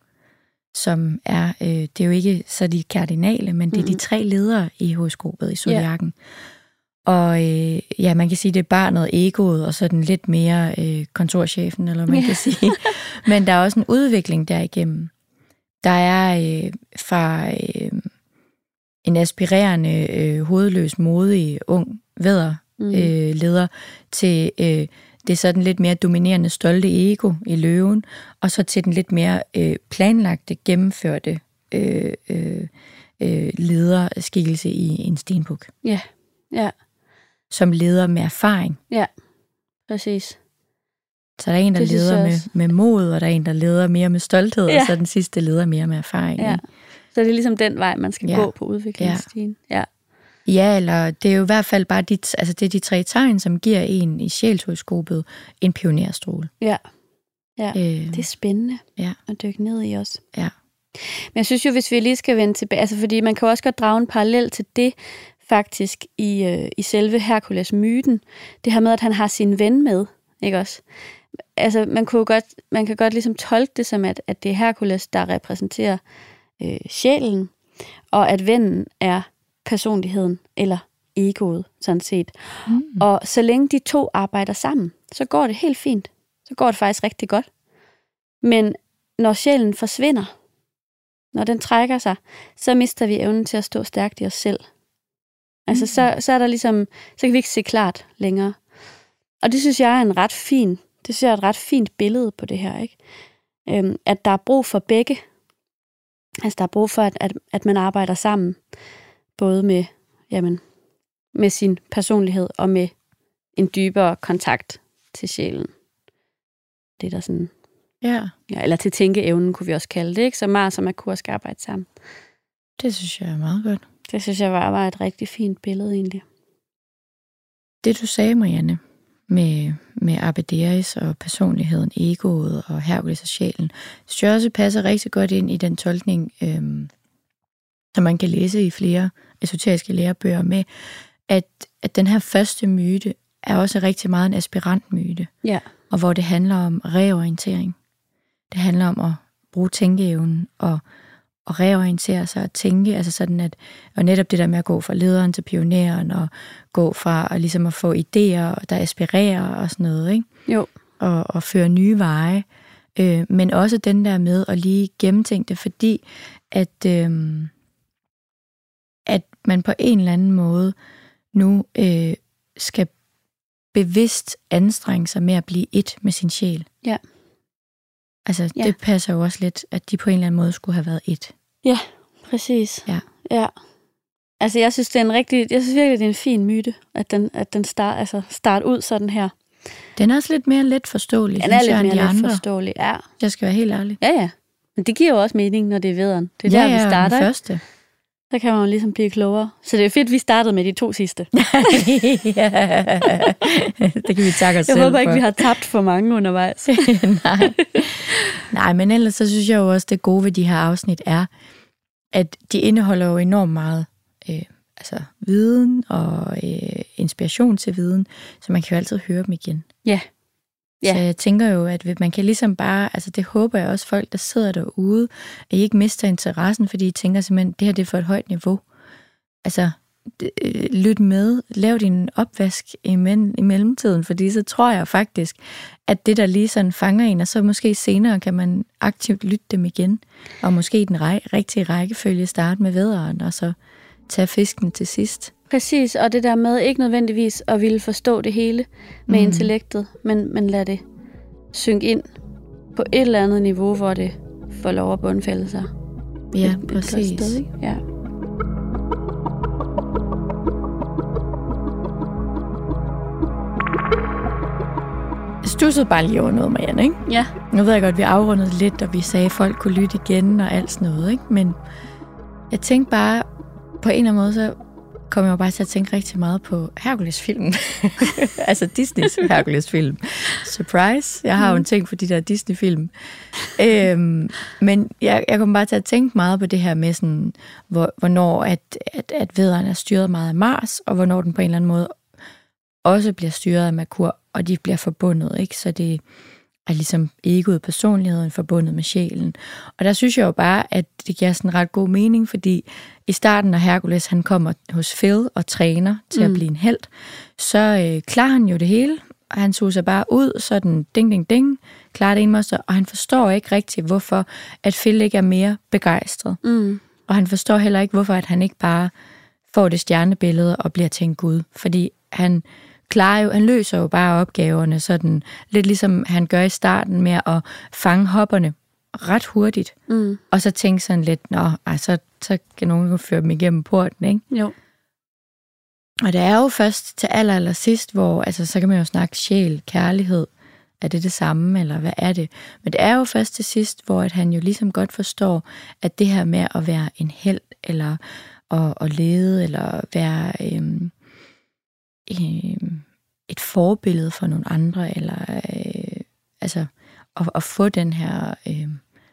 som er, øh, det er jo ikke så de kardinale, men det er mm-hmm. de tre ledere i horoskopet, i zodiakken. Yeah. Og øh, ja, man kan sige, det er barnet, egoet, og så den lidt mere øh, kontorchefen, eller man yeah. kan sige. Men der er også en udvikling derigennem. Der er øh, fra øh, en aspirerende, øh, hovedløs, modig, ung vædder mm. øh, leder til øh, det er sådan lidt mere dominerende, stolte ego i løven, og så til den lidt mere øh, planlagte, gennemførte øh, øh, øh, lederskikkelse i en stenbuk. Ja, ja. Som leder med erfaring. Ja, præcis. Så der er en, der det leder med, med mod, og der er en, der leder mere med stolthed, ja. Og så den sidste leder mere med erfaring. Ja. Så det er ligesom den vej, man skal ja. Gå på udviklingsstigen. Ja. Ja, eller det er jo i hvert fald bare de, altså det er de tre tegn, som giver en i sjælshoroskopet en pionerstråle. Ja, ja. Øh, det er spændende ja. At dykke ned i os. Ja. Men jeg synes jo, hvis vi lige skal vende tilbage, altså fordi man kan jo også godt drage en parallel til det, faktisk, i, øh, i selve Herkules-myten. Det her med, at han har sin ven med, ikke også? Altså, man, kunne godt, man kan godt ligesom tolke det som, at, at det er Herkules, der repræsenterer øh, sjælen, og at vennen er personligheden, eller egoet, sådan set. Mm. Og så længe de to arbejder sammen, så går det helt fint. Så går det faktisk rigtig godt. Men når sjælen forsvinder, når den trækker sig, så mister vi evnen til at stå stærkt i os selv. Altså, mm. så, så er der ligesom, så kan vi ikke se klart længere. Og det synes jeg er en ret fin, det synes jeg er et ret fint billede på det her, ikke? Øhm, at der er brug for begge. Altså, der er brug for, at, at, at man arbejder sammen. Både med, jamen, med sin personlighed og med en dybere kontakt til sjælen. Det er der sådan... Ja. Ja, eller til tænkeevnen, kunne vi også kalde det, ikke? Så meget som at kunne skal arbejde sammen. Det synes jeg er meget godt. Det synes jeg var, var et rigtig fint billede, egentlig. Det, du sagde, Marianne, med, med Abaderis og personligheden, egoet og Herkules og sjælen, synes jeg også passer rigtig godt ind i den tolkning, øhm, som man kan læse i flere esoteriske lærebøger med, at, at den her første myte er også rigtig meget en aspirantmyte, ja. Og hvor det handler om reorientering. Det handler om at bruge tænkeevnen og, og reorientere sig og tænke, altså sådan at, og netop det der med at gå fra lederen til pioneren og gå fra at, ligesom at få idéer, der aspirerer og sådan noget, ikke? Jo. Og, og føre nye veje. Øh, men også den der med at lige gennemtænke det, fordi at, øh, at man på en eller anden måde nu øh, skal bevidst anstrenge sig med at blive et med sin sjæl. Ja. Altså, ja. Det passer jo også lidt, at de på en eller anden måde skulle have været et. Ja, præcis. Ja. Ja. Altså, jeg synes, det er en rigtig, jeg synes virkelig, det er en fin myte, at den, at den start, altså, start ud sådan her. Den er også lidt mere let forståelig, Den er lidt jeg, mere de let andre. forståelig, ja. Jeg skal være helt ærlig. Ja, ja. Men det giver jo også mening, når det er vædderen. Det er ja, der, ja, vi starter. den første. Så kan man jo ligesom blive klogere. Så det er fedt, vi startede med de to sidste. ja, det kan vi takke os jeg selv Jeg håber ikke, for. vi har tabt for mange undervejs. Nej. Nej, men ellers så synes jeg jo også, det gode ved de her afsnit er, at de indeholder jo enormt meget øh, altså viden og øh, inspiration til viden, så man kan jo altid høre dem igen. Ja. Ja. Så jeg tænker jo, at man kan ligesom bare, altså det håber jeg også folk, der sidder derude, at I ikke mister interessen, fordi I tænker simpelthen, det her det er for et højt niveau. Altså, lyt med, lav din opvask i, men, i mellemtiden, fordi så tror jeg faktisk, at det der lige sådan fanger en, og så måske senere kan man aktivt lytte dem igen, og måske i den rej- rigtige rækkefølge starte med vædderen, og så tage fisken til sidst. Præcis, og det der med ikke nødvendigvis at ville forstå det hele med mm. intellektet, men, men lad det synke ind på et eller andet niveau, hvor det får lov at bundfælde sig. Ja, et, præcis. Et sted, ikke? Ja. Jeg stussede bare lige over noget, Marianne, ikke? Ja. Nu ved jeg godt, at vi afrundede lidt, og vi sagde, at folk kunne lytte igen og alt sådan noget, ikke? Men jeg tænkte bare, på en eller anden måde, så kom jeg jo bare til at tænke rigtig meget på Hercules-filmen. altså Disneys Hercules-film. Surprise! Jeg har jo en ting for de der Disney-film. øhm, men jeg, jeg kom bare til at tænke meget på det her med, sådan, hvor, hvornår at, at, at vædderen er styret meget af Mars, og hvornår den på en eller anden måde også bliver styret af Merkur, og de bliver forbundet, ikke? Så det er ligesom egoet, personligheden forbundet med sjælen. Og der synes jeg jo bare, at det giver sådan ret god mening, fordi i starten, når Hercules han kommer hos Phil og træner til mm. at blive en helt, så øh, klarer han jo det hele, og han suger sig bare ud, sådan ding, ding, ding, klarer det en monster, og han forstår ikke rigtigt, hvorfor at Phil ikke er mere begejstret. Mm. Og han forstår heller ikke, hvorfor at han ikke bare får det stjernebillede og bliver til en gud, fordi han klarer jo, han løser jo bare opgaverne sådan lidt ligesom han gør i starten med at fange hopperne ret hurtigt. Mm. Og så tænke sådan lidt, nå, altså, så kan nogen jo føre dem igennem porten, ikke? Jo. Og det er jo først til aller, aller sidst, hvor, altså, så kan man jo snakke sjæl, kærlighed, er det det samme, eller hvad er det? Men det er jo først til sidst, hvor at han jo ligesom godt forstår, at det her med at være en helt, eller at, at lede, eller være øhm, øhm, et forbillede for nogle andre, eller øh, altså at, at få den her øh,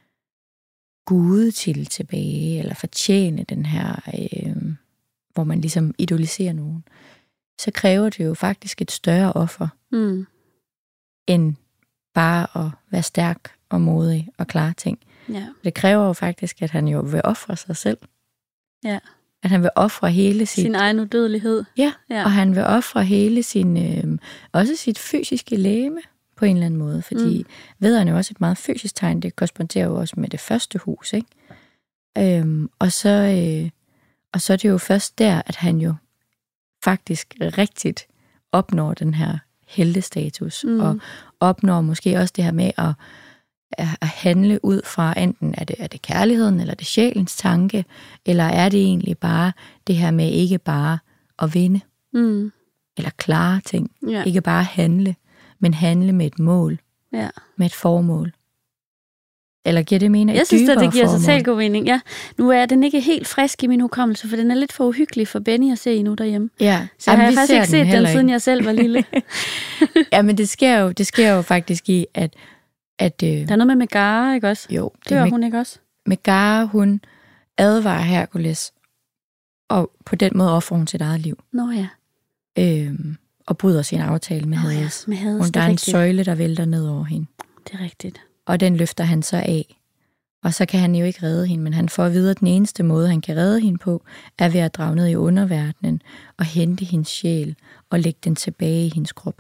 gudetitel tilbage, eller fortjene den her, øh, hvor man ligesom idoliserer nogen, så kræver det jo faktisk et større offer, mm. end bare at være stærk og modig og klare ting. Ja. Det kræver jo faktisk, at han jo vil ofre sig selv. Ja. At han vil ofre hele sit... sin egen udødelighed. Ja, ja, og han vil ofre hele sin... Øh, også sit fysiske legeme på en eller anden måde, fordi mm. vædderen er jo også et meget fysisk tegn. Det korresponderer jo også med det første hus, ikke? Øhm, og, så, øh, og så er det jo først der, at han jo faktisk rigtigt opnår den her heltestatus, mm. og opnår måske også det her med at, at handle ud fra enten er det, er det kærligheden, eller er det sjælens tanke, eller er det egentlig bare det her med ikke bare at vinde, mm. eller klare ting, ja. Ikke bare handle, men handle med et mål, ja. Med et formål. Eller giver det mening? Jeg synes, at det giver totalt god mening. Ja. Nu er den ikke helt frisk i min hukommelse, for den er lidt for uhyggelig for Benny at se nu derhjemme. Ja. Så Jamen, har jeg faktisk ikke set den, den siden jeg selv var lille. Ja, men det sker jo, det sker jo faktisk i, at... at øh, der er noget med Megara, ikke også? Jo. Det var hun ikke også? Megara, hun advarer Hercules, og på den måde offrer hun sit eget liv. Nå ja. Øhm, og bryder sin aftale med Hades. Ja, med Hades. Hun, der er en søjle, der vælter ned over hende. Det er rigtigt. Og den løfter han så af. Og så kan han jo ikke redde hende, men han får at vide, at den eneste måde, han kan redde hende på, er ved at drage ned i underverdenen og hente hendes sjæl og lægge den tilbage i hendes krop.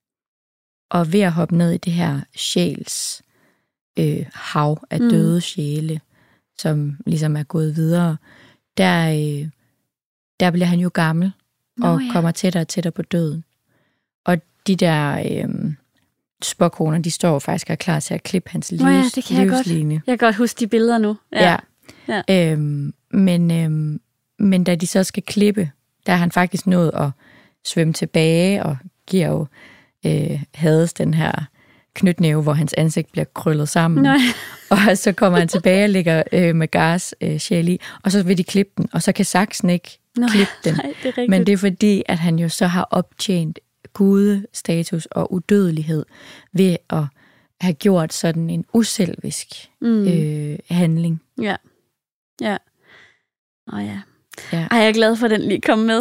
Og ved at hoppe ned i det her sjæls øh, hav af mm. døde sjæle, som ligesom er gået videre, der, øh, der bliver han jo gammel og Nå, ja. kommer tættere og tættere på døden. Og de der... Øh, spåkoner, de står faktisk og klar til at klippe hans livs, oh ja, det kan jeg livsline. Godt. Jeg kan godt huske de billeder nu. Ja. ja. ja. Øhm, men, øhm, men da de så skal klippe, der er han faktisk nået at svømme tilbage, og giver jo øh, Hades den her knytnæve, hvor hans ansigt bliver krøllet sammen. Nej. Og så kommer han tilbage og lægger øh, Megars øh, sjæl i, og så vil de klippe den, og så kan saksen ikke Nå, klippe den. Nej, det er Men det er fordi, at han jo så har optjent gudestatus og udødelighed ved at have gjort sådan en uselvisk mm. øh, handling. Ja. Ja. Åh ja. Ja. Ej, jeg er glad for, at den lige kom med.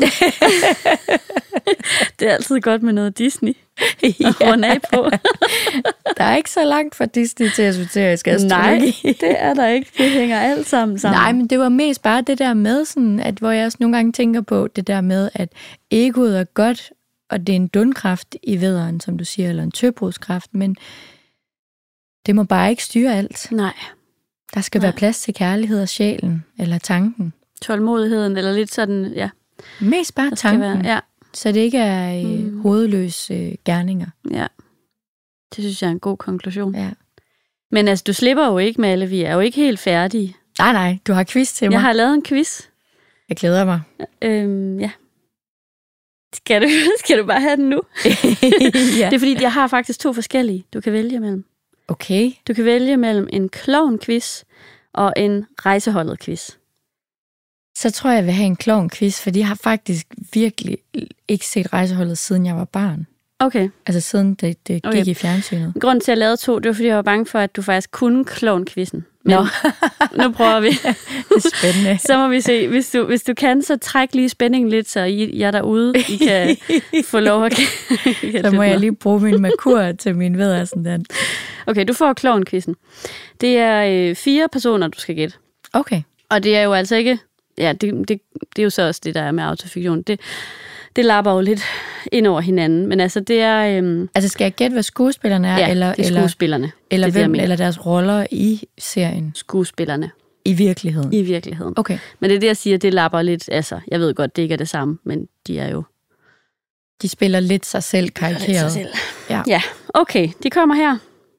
Det er altid godt med noget Disney at runde af på. Der er ikke så langt fra Disney til esoterisk astrologi. Nej, det er der ikke. Det hænger alt sammen sammen. Nej, men det var mest bare det der med, sådan, at hvor jeg også nogle gange tænker på det der med, at egoet er godt, og det er en dundkraft i vædderen, som du siger, eller en tøbrudskraft, men det må bare ikke styre alt. Nej. Der skal Nej. være plads til kærlighed og sjælen, eller tanken. Tålmodigheden, eller lidt sådan, ja. Mest bare Der skal tanken, være, ja. så det ikke er øh, Mm. hovedløse øh, gerninger. Ja. Det synes jeg er en god konklusion. Ja. Men altså, du slipper jo ikke, Malle. Vi er jo ikke helt færdige. Nej, nej, du har quiz til mig. Jeg har lavet en quiz. Jeg glæder mig. Øhm, ja. Skal du, skal du bare have den nu? Ja. Det er fordi, jeg har faktisk to forskellige, du kan vælge mellem. Okay. Du kan vælge mellem en klovn-quiz og en rejseholdet-quiz. Så tror jeg, jeg vil have en klovn-quiz, fordi jeg har faktisk virkelig ikke set Rejseholdet, siden jeg var barn. Okay. Altså siden det, det gik Okay. i fjernsynet. Grunden til, at jeg lavede to, det var, fordi jeg var bange for, at du faktisk kunne klovn-quizzen. Men Nå. nu prøver vi. Det er spændende. Så må vi se. Hvis du, hvis du kan, så træk lige spændingen lidt, så I, jer derude, I kan få lov at Så må jeg lige bruge min makur til min vædder sådan der. Okay, du får klovn-quizzen. Det er øh, fire personer, du skal gætte. Okay. Og det er jo altså ikke... Ja, det, det, det er jo så også det, der er med autofiktion. Det, det lapper jo lidt ind over hinanden. Men altså, det er... Øhm, Altså skal jeg gætte, hvad skuespillerne er? ja, eller, det er skuespillerne. Eller, det eller, er hvem, det, eller deres roller i serien? Skuespillerne. I virkeligheden? I virkeligheden. Okay. Men det er det, jeg siger, det lapper lidt... Altså, jeg ved godt, det ikke er det samme, men de er jo... De spiller lidt sig selv karikeret. Sig selv. Ja. Ja, okay. De kommer her.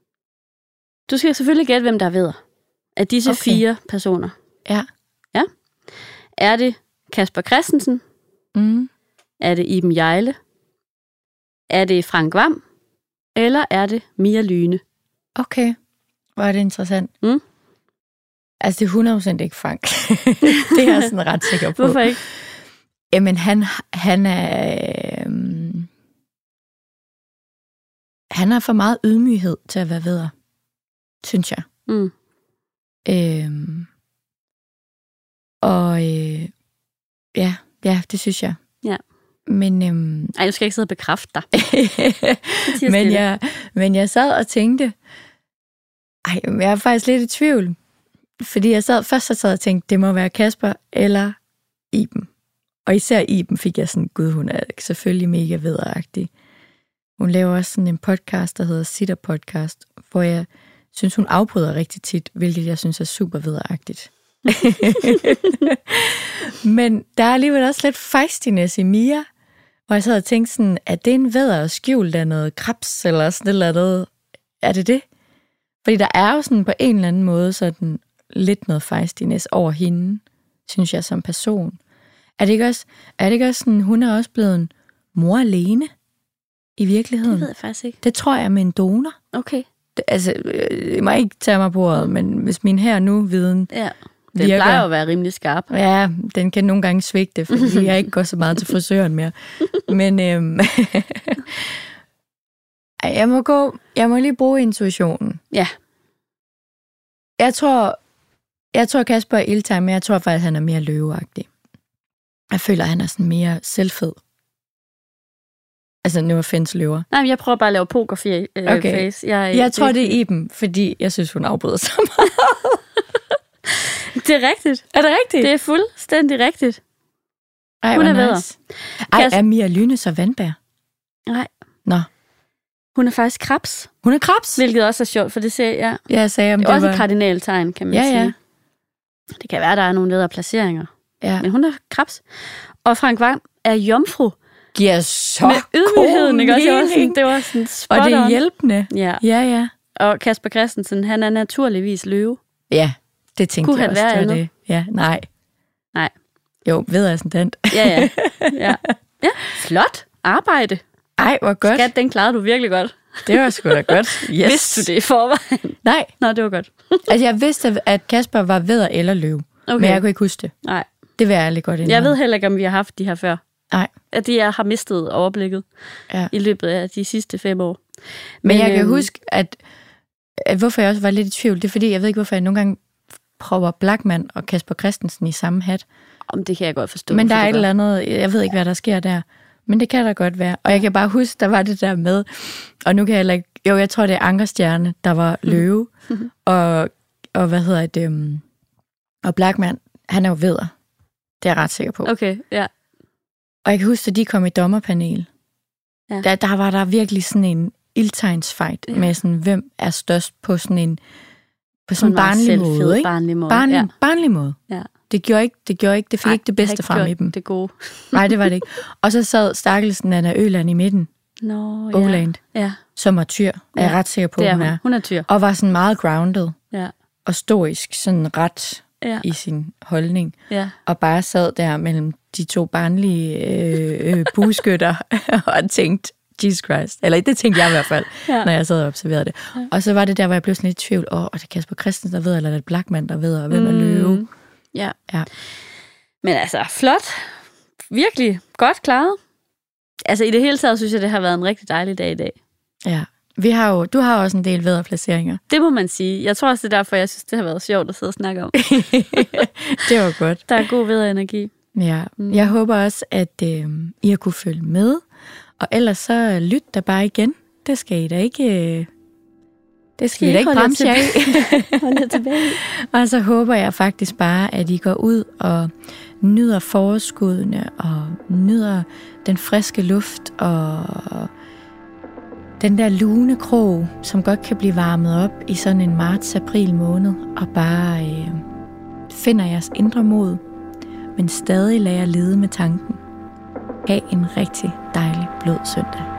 Du skal selvfølgelig gætte, hvem der ved af disse Okay. fire personer. Ja. Ja. Er det Kasper Christensen? Mm. Er det Iben Hjejle? Er det Frank Hvam? Eller er det Mia Lyne? Okay. Hvor er det interessant. Mm. Altså, det er hundrede procent ikke Frank. Det er jeg sådan ret sikker på. Hvorfor ikke? Jamen, han, han er... Øhm, han har for meget ydmyghed til at være vædder, synes jeg. Mm. Øhm, og øh, ja, ja, det synes jeg. Ja. Men, øhm, Ej, nu skal jeg ikke sidde og bekræfte dig. men, jeg, men jeg sad og tænkte, ej, jeg er faktisk lidt i tvivl. Fordi jeg sad, først så sad og tænkte, det må være Kasper eller Iben. Og især Iben fik jeg sådan, gud, hun er selvfølgelig mega vædderagtig. Hun laver også sådan en podcast, der hedder Sitter Podcast, hvor jeg synes, hun afbryder rigtig tit, hvilket jeg synes er super vædderagtigt. Men der er alligevel også lidt feistiness i Mia, hvor jeg sad og tænkte sådan, at det er en vædder og skjult af noget krebs eller sådan eller andet. Er det det? Fordi der er jo sådan på en eller anden måde sådan lidt noget feistiness over hende, synes jeg, som person. Er det ikke også, er det ikke også sådan, hun er også blevet en mor alene i virkeligheden? Det ved jeg faktisk ikke. Det tror jeg med en donor. Okay. Det, altså, jeg må ikke tage mig på ordet, men hvis min her nu viden Ja. Den virker, plejer jo at være rimelig skarp. ja, den kan nogle gange svigte, fordi jeg ikke går så meget til frisøren mere. Men øhm, ej, jeg må gå, jeg må lige bruge intuitionen. Ja. Jeg tror, jeg tror Kasper er ildtegn, men jeg tror faktisk, han er mere løveagtig. Jeg føler, at han er sådan mere selvfed. Altså, nu offense løver. Nej, men jeg prøver bare at lave pokerface. Øh, Okay. face. Jeg, Jeg tror, det er Iben, fordi jeg synes, hun afbryder så meget. Det er rigtigt. Er det rigtigt? Det er fuldstændig rigtigt. Ej, Hun hvor er vædder. nice. Ej, Kas- er Mia Lyne så vandbær? Nej. Nå. Hun er faktisk krebs, Hun er krebs? hvilket også er sjovt, for det ser jeg. Ja, jeg sagde, om Det det, er også var... et kardinaltegn, kan man Ja, sige. ja. Det kan være, der er nogle ledere placeringer. Ja. Men hun er krebs. Og Frank Hvam er jomfru. Giver så Med ydmygheden, ikke også? Det var sådan, mening. det var sådan spot Og det er on. hjælpende. Ja. Ja, ja. Og Kasper Christensen, han er naturligvis løve. Ja, det tænkte Kunne jeg han også. være det var andet? det. Ja, nej. Nej. Jo, vædderascendant. Ja, ja. ja. Ja, flot arbejde. Ej, hvor godt. Skat, den klarede du virkelig godt. Det var sgu da godt. Yes. Vidste du det i forvejen? Nej. Nå, det var godt. Altså, jeg vidste, at Kasper var vædder eller løve. Okay. Men jeg kunne ikke huske det. Nej. Det vil jeg ærligt godt indrømme. Jeg ved heller ikke, om vi har haft de her før. Nej. At de har mistet overblikket ja. i løbet af de sidste fem år. Men, Men jeg kan øhm, huske, at, at hvorfor jeg også var lidt i tvivl, det er fordi, jeg ved ikke, hvorfor jeg nogle gange prøver Blachman og Kasper Christensen i samme hat. Om det kan jeg godt forstå. Men der er et eller andet, jeg ved ikke, hvad der sker der. Men det kan der godt være. Og jeg kan bare huske, der var det der med, og nu kan jeg heller ikke, jo, jeg tror, det er Ankerstjerne, der var løve, og, og hvad hedder det, um, og Blachman, han er jo vædder. Det er jeg ret sikker på. Okay, ja. Og jeg kan huske, at de kom i dommerpanel. Ja. Der, der var der virkelig sådan en ildtegnsfight ja. med sådan, hvem er størst på sådan en, på sådan en barnlig måde, ikke? Barnlig måde, barnlig, ja. barnlig måde. Ja. Det gjorde ikke, det gjorde ikke, det fik Ej, ikke det bedste frem i dem. Det gode. Nej, det var det ikke. Og så sad stakkelsen Anna Øland i midten. Nå, ja. Åland. Ja. Som var tyr, er jeg ret sikker på, det er hun hun. er. Hun er tyr. Og var sådan meget grounded. Ja. Og stoisk, sådan ret ja. i sin holdning. Ja. Og bare sad der mellem de to barnlige øh, øh, bueskytter og tænkte, Jesus Christ. Eller det tænkte jeg i hvert fald, ja. når jeg sad og observerede det. Ja. Og så var det der, hvor jeg blev sådan lidt i tvivl. Åh, oh, er det Kasper Christensen, der ved, eller er det Blachman, der ved, og hvem mm. er løve? Ja. ja. Men altså, flot. Virkelig godt klaret. Altså, i det hele taget synes jeg, det har været en rigtig dejlig dag i dag. Ja. Vi har jo, du har også en del vædderplaceringer. Det må man sige. Jeg tror også, det er derfor, jeg synes, det har været sjovt at sidde og snakke om. Det var godt. Der er god vædderenergi. Ja. Mm. Jeg håber også, at øh, I har kunne følge med. Og ellers så lyt der bare igen. Det skal I da ikke... Øh, det skal I da ikke bremse jer i. Hold jer tilbage. Og så håber jeg faktisk bare, at I går ud og nyder forårsskuddene, og nyder den friske luft, og den der lune krog, som godt kan blive varmet op i sådan en marts-april måned, og bare øh, finder jeres indre mod, men stadig lader jer lede med tanken. Ha' en rigtig dejlig blød søndag.